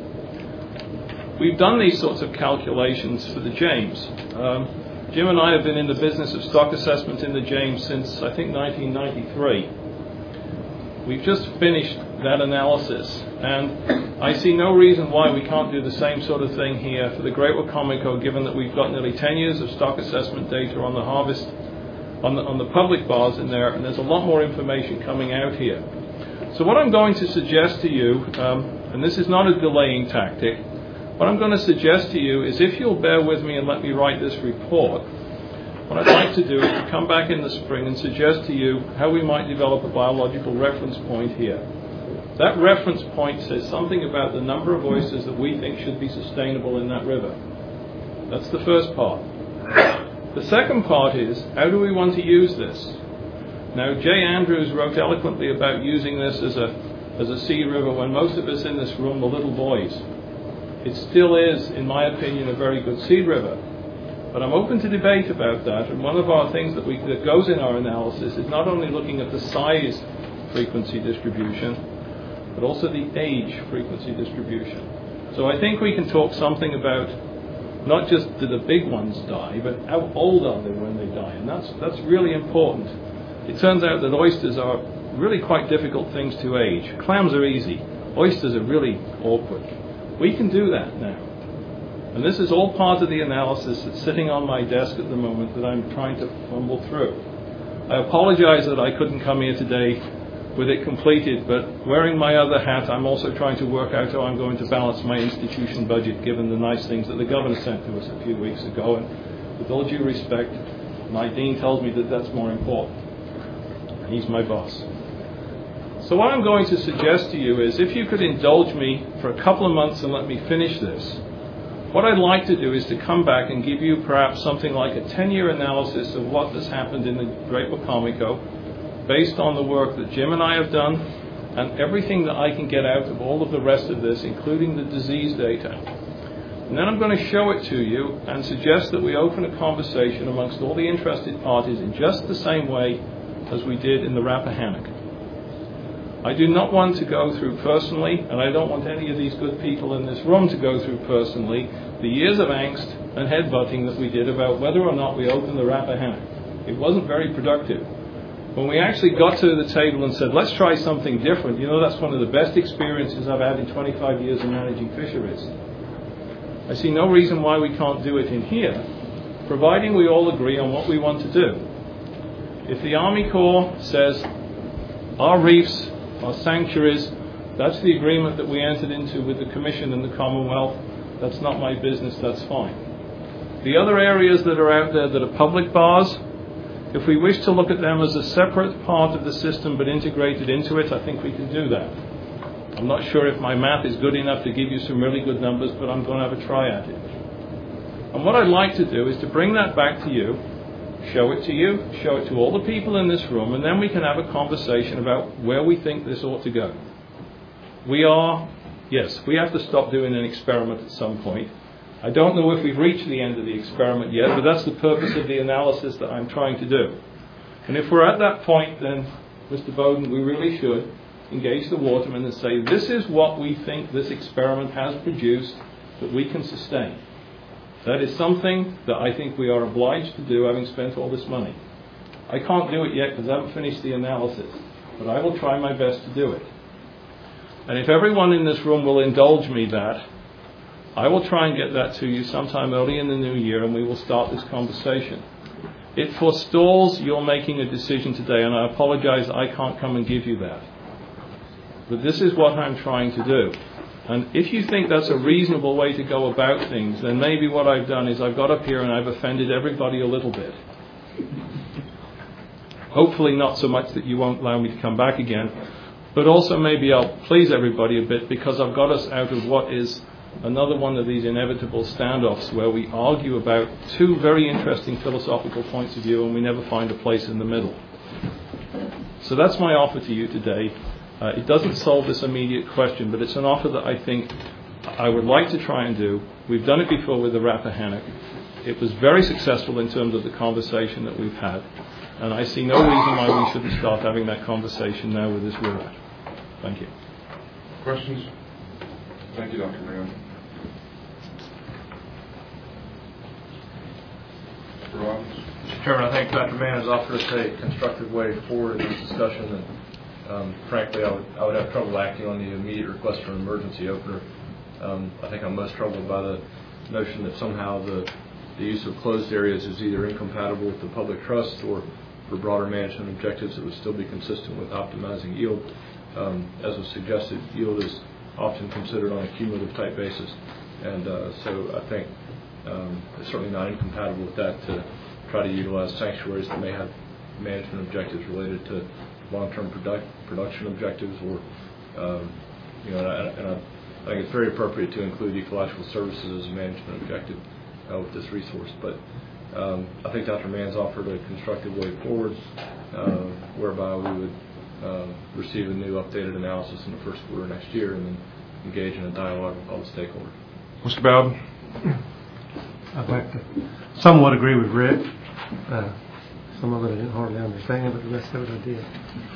S14: We've done these sorts of calculations for the James. Um, Jim and I have been in the business of stock assessment in the James since, I think, nineteen ninety-three. We've just finished that analysis, and I see no reason why we can't do the same sort of thing here for the Great Wacomico, given that we've got nearly ten years of stock assessment data on the harvest, on the, on the public bars in there, and there's a lot more information coming out here. So what I'm going to suggest to you, um, and this is not a delaying tactic, what I'm going to suggest to you is, if you'll bear with me and let me write this report, what I'd like to do is to come back in the spring and suggest to you how we might develop a biological reference point here. That reference point says something about the number of oysters that we think should be sustainable in that river. That's the first part. The second part is, how do we want to use this? Now, Jay Andrews wrote eloquently about using this as a, as a seed river when most of us in this room were little boys. It still is, in my opinion, a very good seed river. But I'm open to debate about that, and one of our things that, we, that goes in our analysis is not only looking at the size frequency distribution, but also the age frequency distribution. So I think we can talk something about not just do the big ones die, but how old are they when they die, and that's, that's really important. It turns out that oysters are really quite difficult things to age. Clams are easy. Oysters are really awkward. We can do that now. And this is all part of the analysis that's sitting on my desk at the moment that I'm trying to fumble through. I apologize that I couldn't come here today with it completed, but wearing my other hat, I'm also trying to work out how I'm going to balance my institution budget, given the nice things that the governor sent to us a few weeks ago. And with all due respect, my dean tells me that that's more important. He's my boss.
S17: So what I'm going to suggest to you is, if you could indulge me for a couple of months and let me finish this, what I'd like to do is to come back and give you perhaps something like a ten-year analysis of what has happened in the Great Wacomico, based on the work that Jim and I have done, and everything that I can get out of all of the rest of this, including the disease data. And then I'm going to show it to you and suggest that we open a conversation amongst all the interested parties in just the same way as we did in the Rappahannock. I do not want to go through personally, and I don't want any of these good people in this room to go through personally, the years of angst and headbutting that we did about whether or not we opened the Rappahannock. It wasn't very productive. When we actually got to the table and said, let's try something different, you know, that's one of the best experiences I've had in twenty-five years of managing fisheries. I see no reason why we can't do it in here, providing we all agree on what we want to do. If the Army Corps says, our reefs, our sanctuaries, that's the agreement that we entered into with the Commission and the Commonwealth, that's not my business, that's fine. The other areas that are out there that are public bars, if we wish to look at them as a separate part of the system but integrated into it, I think we can do that. I'm not sure if my math is good enough to give you some really good numbers, but I'm going to have a try at it. And what I'd like to do is to bring that back to you, show it to you, show it to all the people in this room, and then we can have a conversation about where we think this ought to go. We are, yes, we have to stop doing an experiment at some point. I don't know if we've reached the end of the experiment yet, but that's the purpose of the analysis that I'm trying to do. And if we're at that point, then, Mister Bowden, we really should engage the watermen and say, this is what we think this experiment has produced that we can sustain. That is something that I think we are obliged to do, having spent all this money. I can't do it yet because I haven't finished the analysis, but I will try my best to do it. And if everyone in this room will indulge me that, I will try and get that to you sometime early in the new year, and we will start this conversation. It forestalls your making a decision today, and I apologize I can't come and give you that. But this is what I'm trying to do. And if you think that's a reasonable way to go about things, then maybe what I've done is I've got up here and I've offended everybody a little bit. Hopefully not so much that you won't allow me to come back again, but also maybe I'll please everybody a bit because I've got us out of what is another one of these inevitable standoffs where we argue about two very interesting philosophical points of view and we never find a place in the middle. So that's my offer to you today. Uh, it doesn't solve this immediate question, but it's an offer that I think I would like to try and do. We've done it before with the Rappahannock. It was very successful in terms of the conversation that we've had, and I see no reason why we shouldn't start having that conversation now with this we're at. Thank you.
S1: Questions? Thank you, Doctor Brown.
S7: Mister Chairman, I think Doctor Mann has offered us a constructive way forward in this discussion, and um, frankly, I would, I would have trouble acting on the immediate request for an emergency opener. Um, I think I'm most troubled by the notion that somehow the, the use of closed areas is either incompatible with the public trust or for broader management objectives that would still be consistent with optimizing yield. Um, as was suggested, yield is often considered on a cumulative type basis, and uh, so I think um, it's certainly not incompatible with that to try to utilize sanctuaries that may have management objectives related to long-term product, production objectives, or um, you know, and I, and I think it's very appropriate to include ecological services as a management objective uh, with this resource. But um, I think Doctor Mann's offered a constructive way forward, uh, whereby we would uh, receive a new updated analysis in the first quarter next year, and then engage in a dialogue with all the stakeholders.
S1: Mister Bowden?
S13: I'd like to somewhat agree with Rick. Uh, some of it I didn't hardly understand, but the rest of it I did.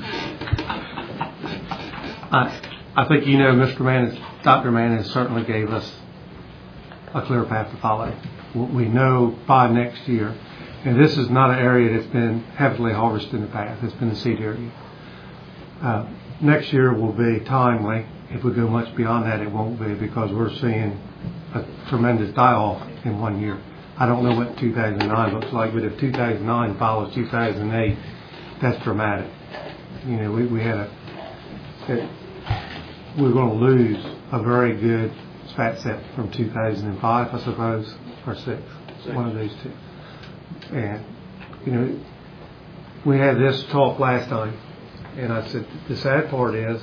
S13: I, I think, you know, Mister Mann, Doctor Mann certainly gave us a clear path to follow. We know by next year, and this is not an area that's been heavily harvested in the past. It's been a seed area. Uh, next year will be timely. If we go much beyond that, it won't be, because we're seeing a tremendous die-off in one year. I don't know what two thousand nine looks like, but if two thousand nine follows two thousand eight, that's dramatic. You know, we, we had a, it, we're going to lose a very good fat set from two thousand five, I suppose, or six, six. One of those two. And, you know, we had this talk last time, And I said, the sad part is,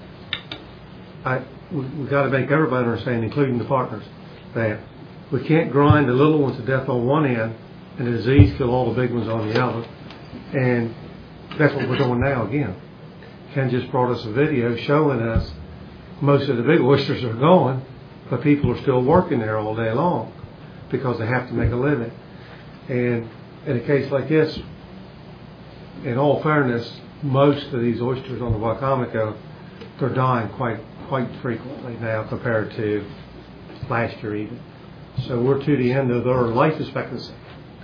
S13: I, we, we got to make everybody understand, including the partners, that we can't grind the little ones to death on one end and the disease kill all the big ones on the other. And that's what we're doing now again. Ken just brought us a video showing us most of the big oysters are gone, but people are still working there all day long because they have to make a living. And in a case like this, in all fairness, most of these oysters on the Wacomico, they're dying quite quite frequently now compared to last year even. So we're to the end of their life expectancy.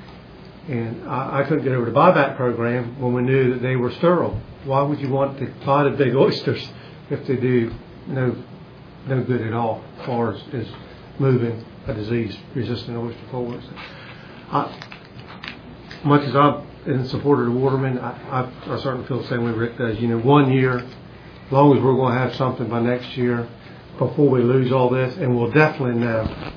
S13: And I, I couldn't get over the buyback program when we knew that they were sterile. Why would you want to buy the big oysters if they do no no good at all as far as, as moving a disease-resistant oyster forward? I, much as I'm in support of the watermen, I, I, I certainly feel the same way Rick does. You know, one year, as long as we're going to have something by next year before we lose all this, and we'll definitely know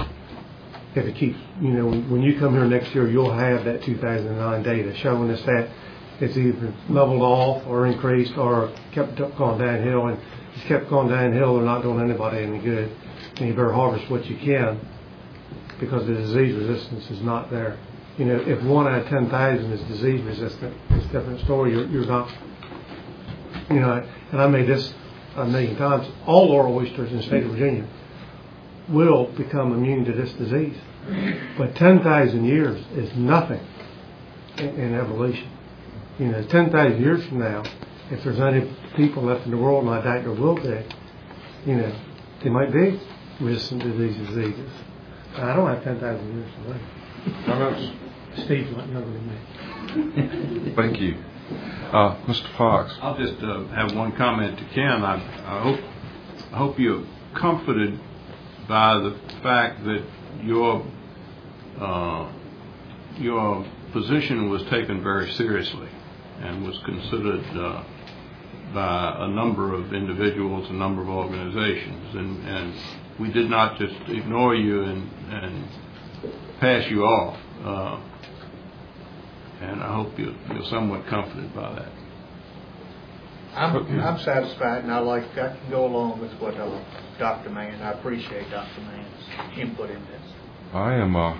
S13: if it keeps, you know, when you come here next year, you'll have that two thousand nine data showing us that it's either leveled off or increased or kept going downhill. And it's kept going downhill, they're not doing anybody any good. And you better harvest what you can because the disease resistance is not there. You know, if one out of ten thousand is disease resistant, it's a different story. You're, you're not, you know, and I made this a million times. All oral oysters in the state of Virginia will become immune to this disease. But ten thousand years is nothing in, in evolution. You know, ten thousand years from now, if there's any people left in the world, and I doubt there will be, you know, they might be resistant to these diseases. I don't have ten thousand years to live.
S1: Comments?
S13: Steve's not younger than
S1: me. Thank you. Uh, Mister Fox.
S12: I'll just uh, have one comment to Ken. I, I hope I hope you're comforted by the fact that your uh, your position was taken very seriously and was considered uh, by a number of individuals, a number of organizations, and, and we did not just ignore you and, and pass you off. Uh, and I hope you're, you're somewhat comforted by that.
S18: I'm, I'm satisfied, and I like I can go along with what uh, Doctor Mann. I appreciate Doctor Mann's input in this.
S1: I am. Uh,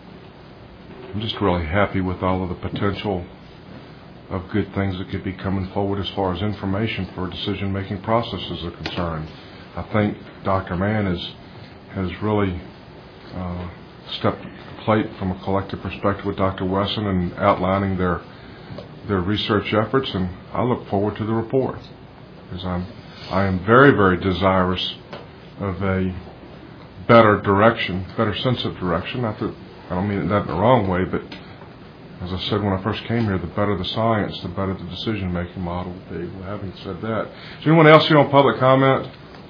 S1: I'm just really happy with all of the potential of good things that could be coming forward as far as information for decision-making processes are concerned. I think Doctor Mann has has really uh, stepped to the plate from a collective perspective with Doctor Wesson and outlining their their research efforts, and I look forward to the report because I'm I am very very desirous of a better direction, better sense of direction. Not that I don't mean that in the wrong way, but as I said when I first came here, the better the science, the better the decision-making model will be. Well, having said that, is anyone else here on public comment?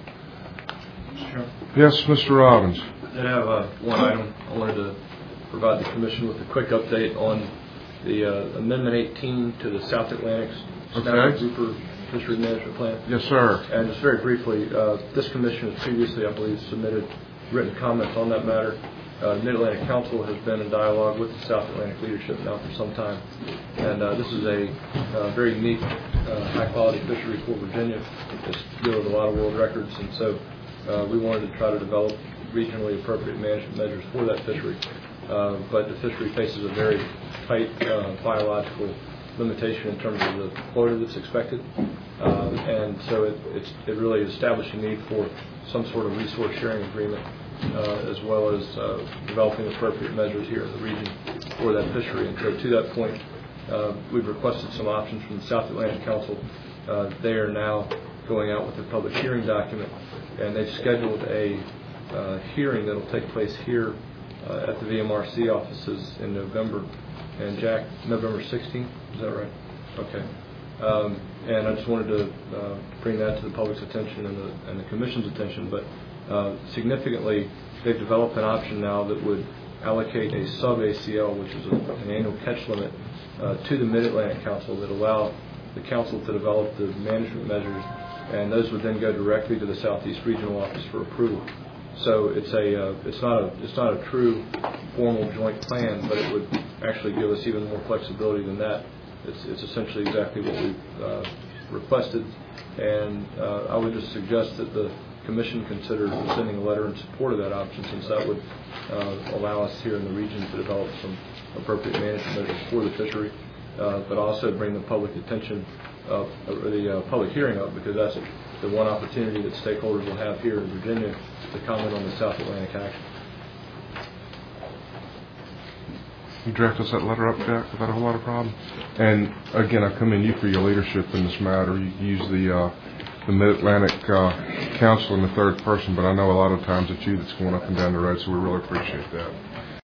S19: Sure.
S1: Yes, Mister Robbins.
S19: I did have uh, one item. I wanted to provide the Commission with a quick update on the uh, Amendment eighteen to the South Atlantic Snapper
S1: Okay.
S19: Grouper Fishery Management Plan.
S1: Yes, sir.
S19: And just very briefly, uh, this Commission has previously, I believe, submitted written comments on that matter. Uh, the Mid-Atlantic Council has been in dialogue with the South Atlantic leadership now for some time. And uh, this is a uh, very unique, uh, high-quality fishery for Virginia. It's deal with a lot of world records, and so uh, we wanted to try to develop regionally appropriate management measures for that fishery. Uh, but the fishery faces a very tight uh, biological limitation in terms of the quota that's expected. Um, and so it, it's, it really established a need for some sort of resource sharing agreement uh, as well as uh, developing appropriate measures here in the region for that fishery. And so to that point, uh, we've requested some options from the South Atlantic Council. Uh, they are now going out with a public hearing document, and they've scheduled a uh, hearing that will take place here uh, at the V M R C offices in November. And Jack, November sixteenth, is that right? Okay. Um, and I just wanted to uh, bring that to the public's attention and the, and the Commission's attention. But uh, significantly, they've developed an option now that would allocate a sub-A C L, which is a, an annual catch limit, uh, to the Mid-Atlantic Council that allow the Council to develop the management measures, and those would then go directly to the Southeast Regional Office for approval. So it's a uh, it's not a it's not a true formal joint plan, but it would actually give us even more flexibility than that. It's it's essentially exactly what we've uh, requested, and uh, I would just suggest that the Commission consider sending a letter in support of that option, since that would uh, allow us here in the region to develop some appropriate management measures for the fishery, uh, but also bring the public attention of or the uh, public hearing up, because that's the one opportunity that stakeholders will have here in Virginia to comment on the South Atlantic action.
S1: You draft us that letter up, Jack, without a whole lot of problem. And again, I commend you for your leadership in this matter. You use the uh, the Mid-Atlantic uh, Council in the third person, but I know a lot of times it's you that's going up and down the road, so we really appreciate that.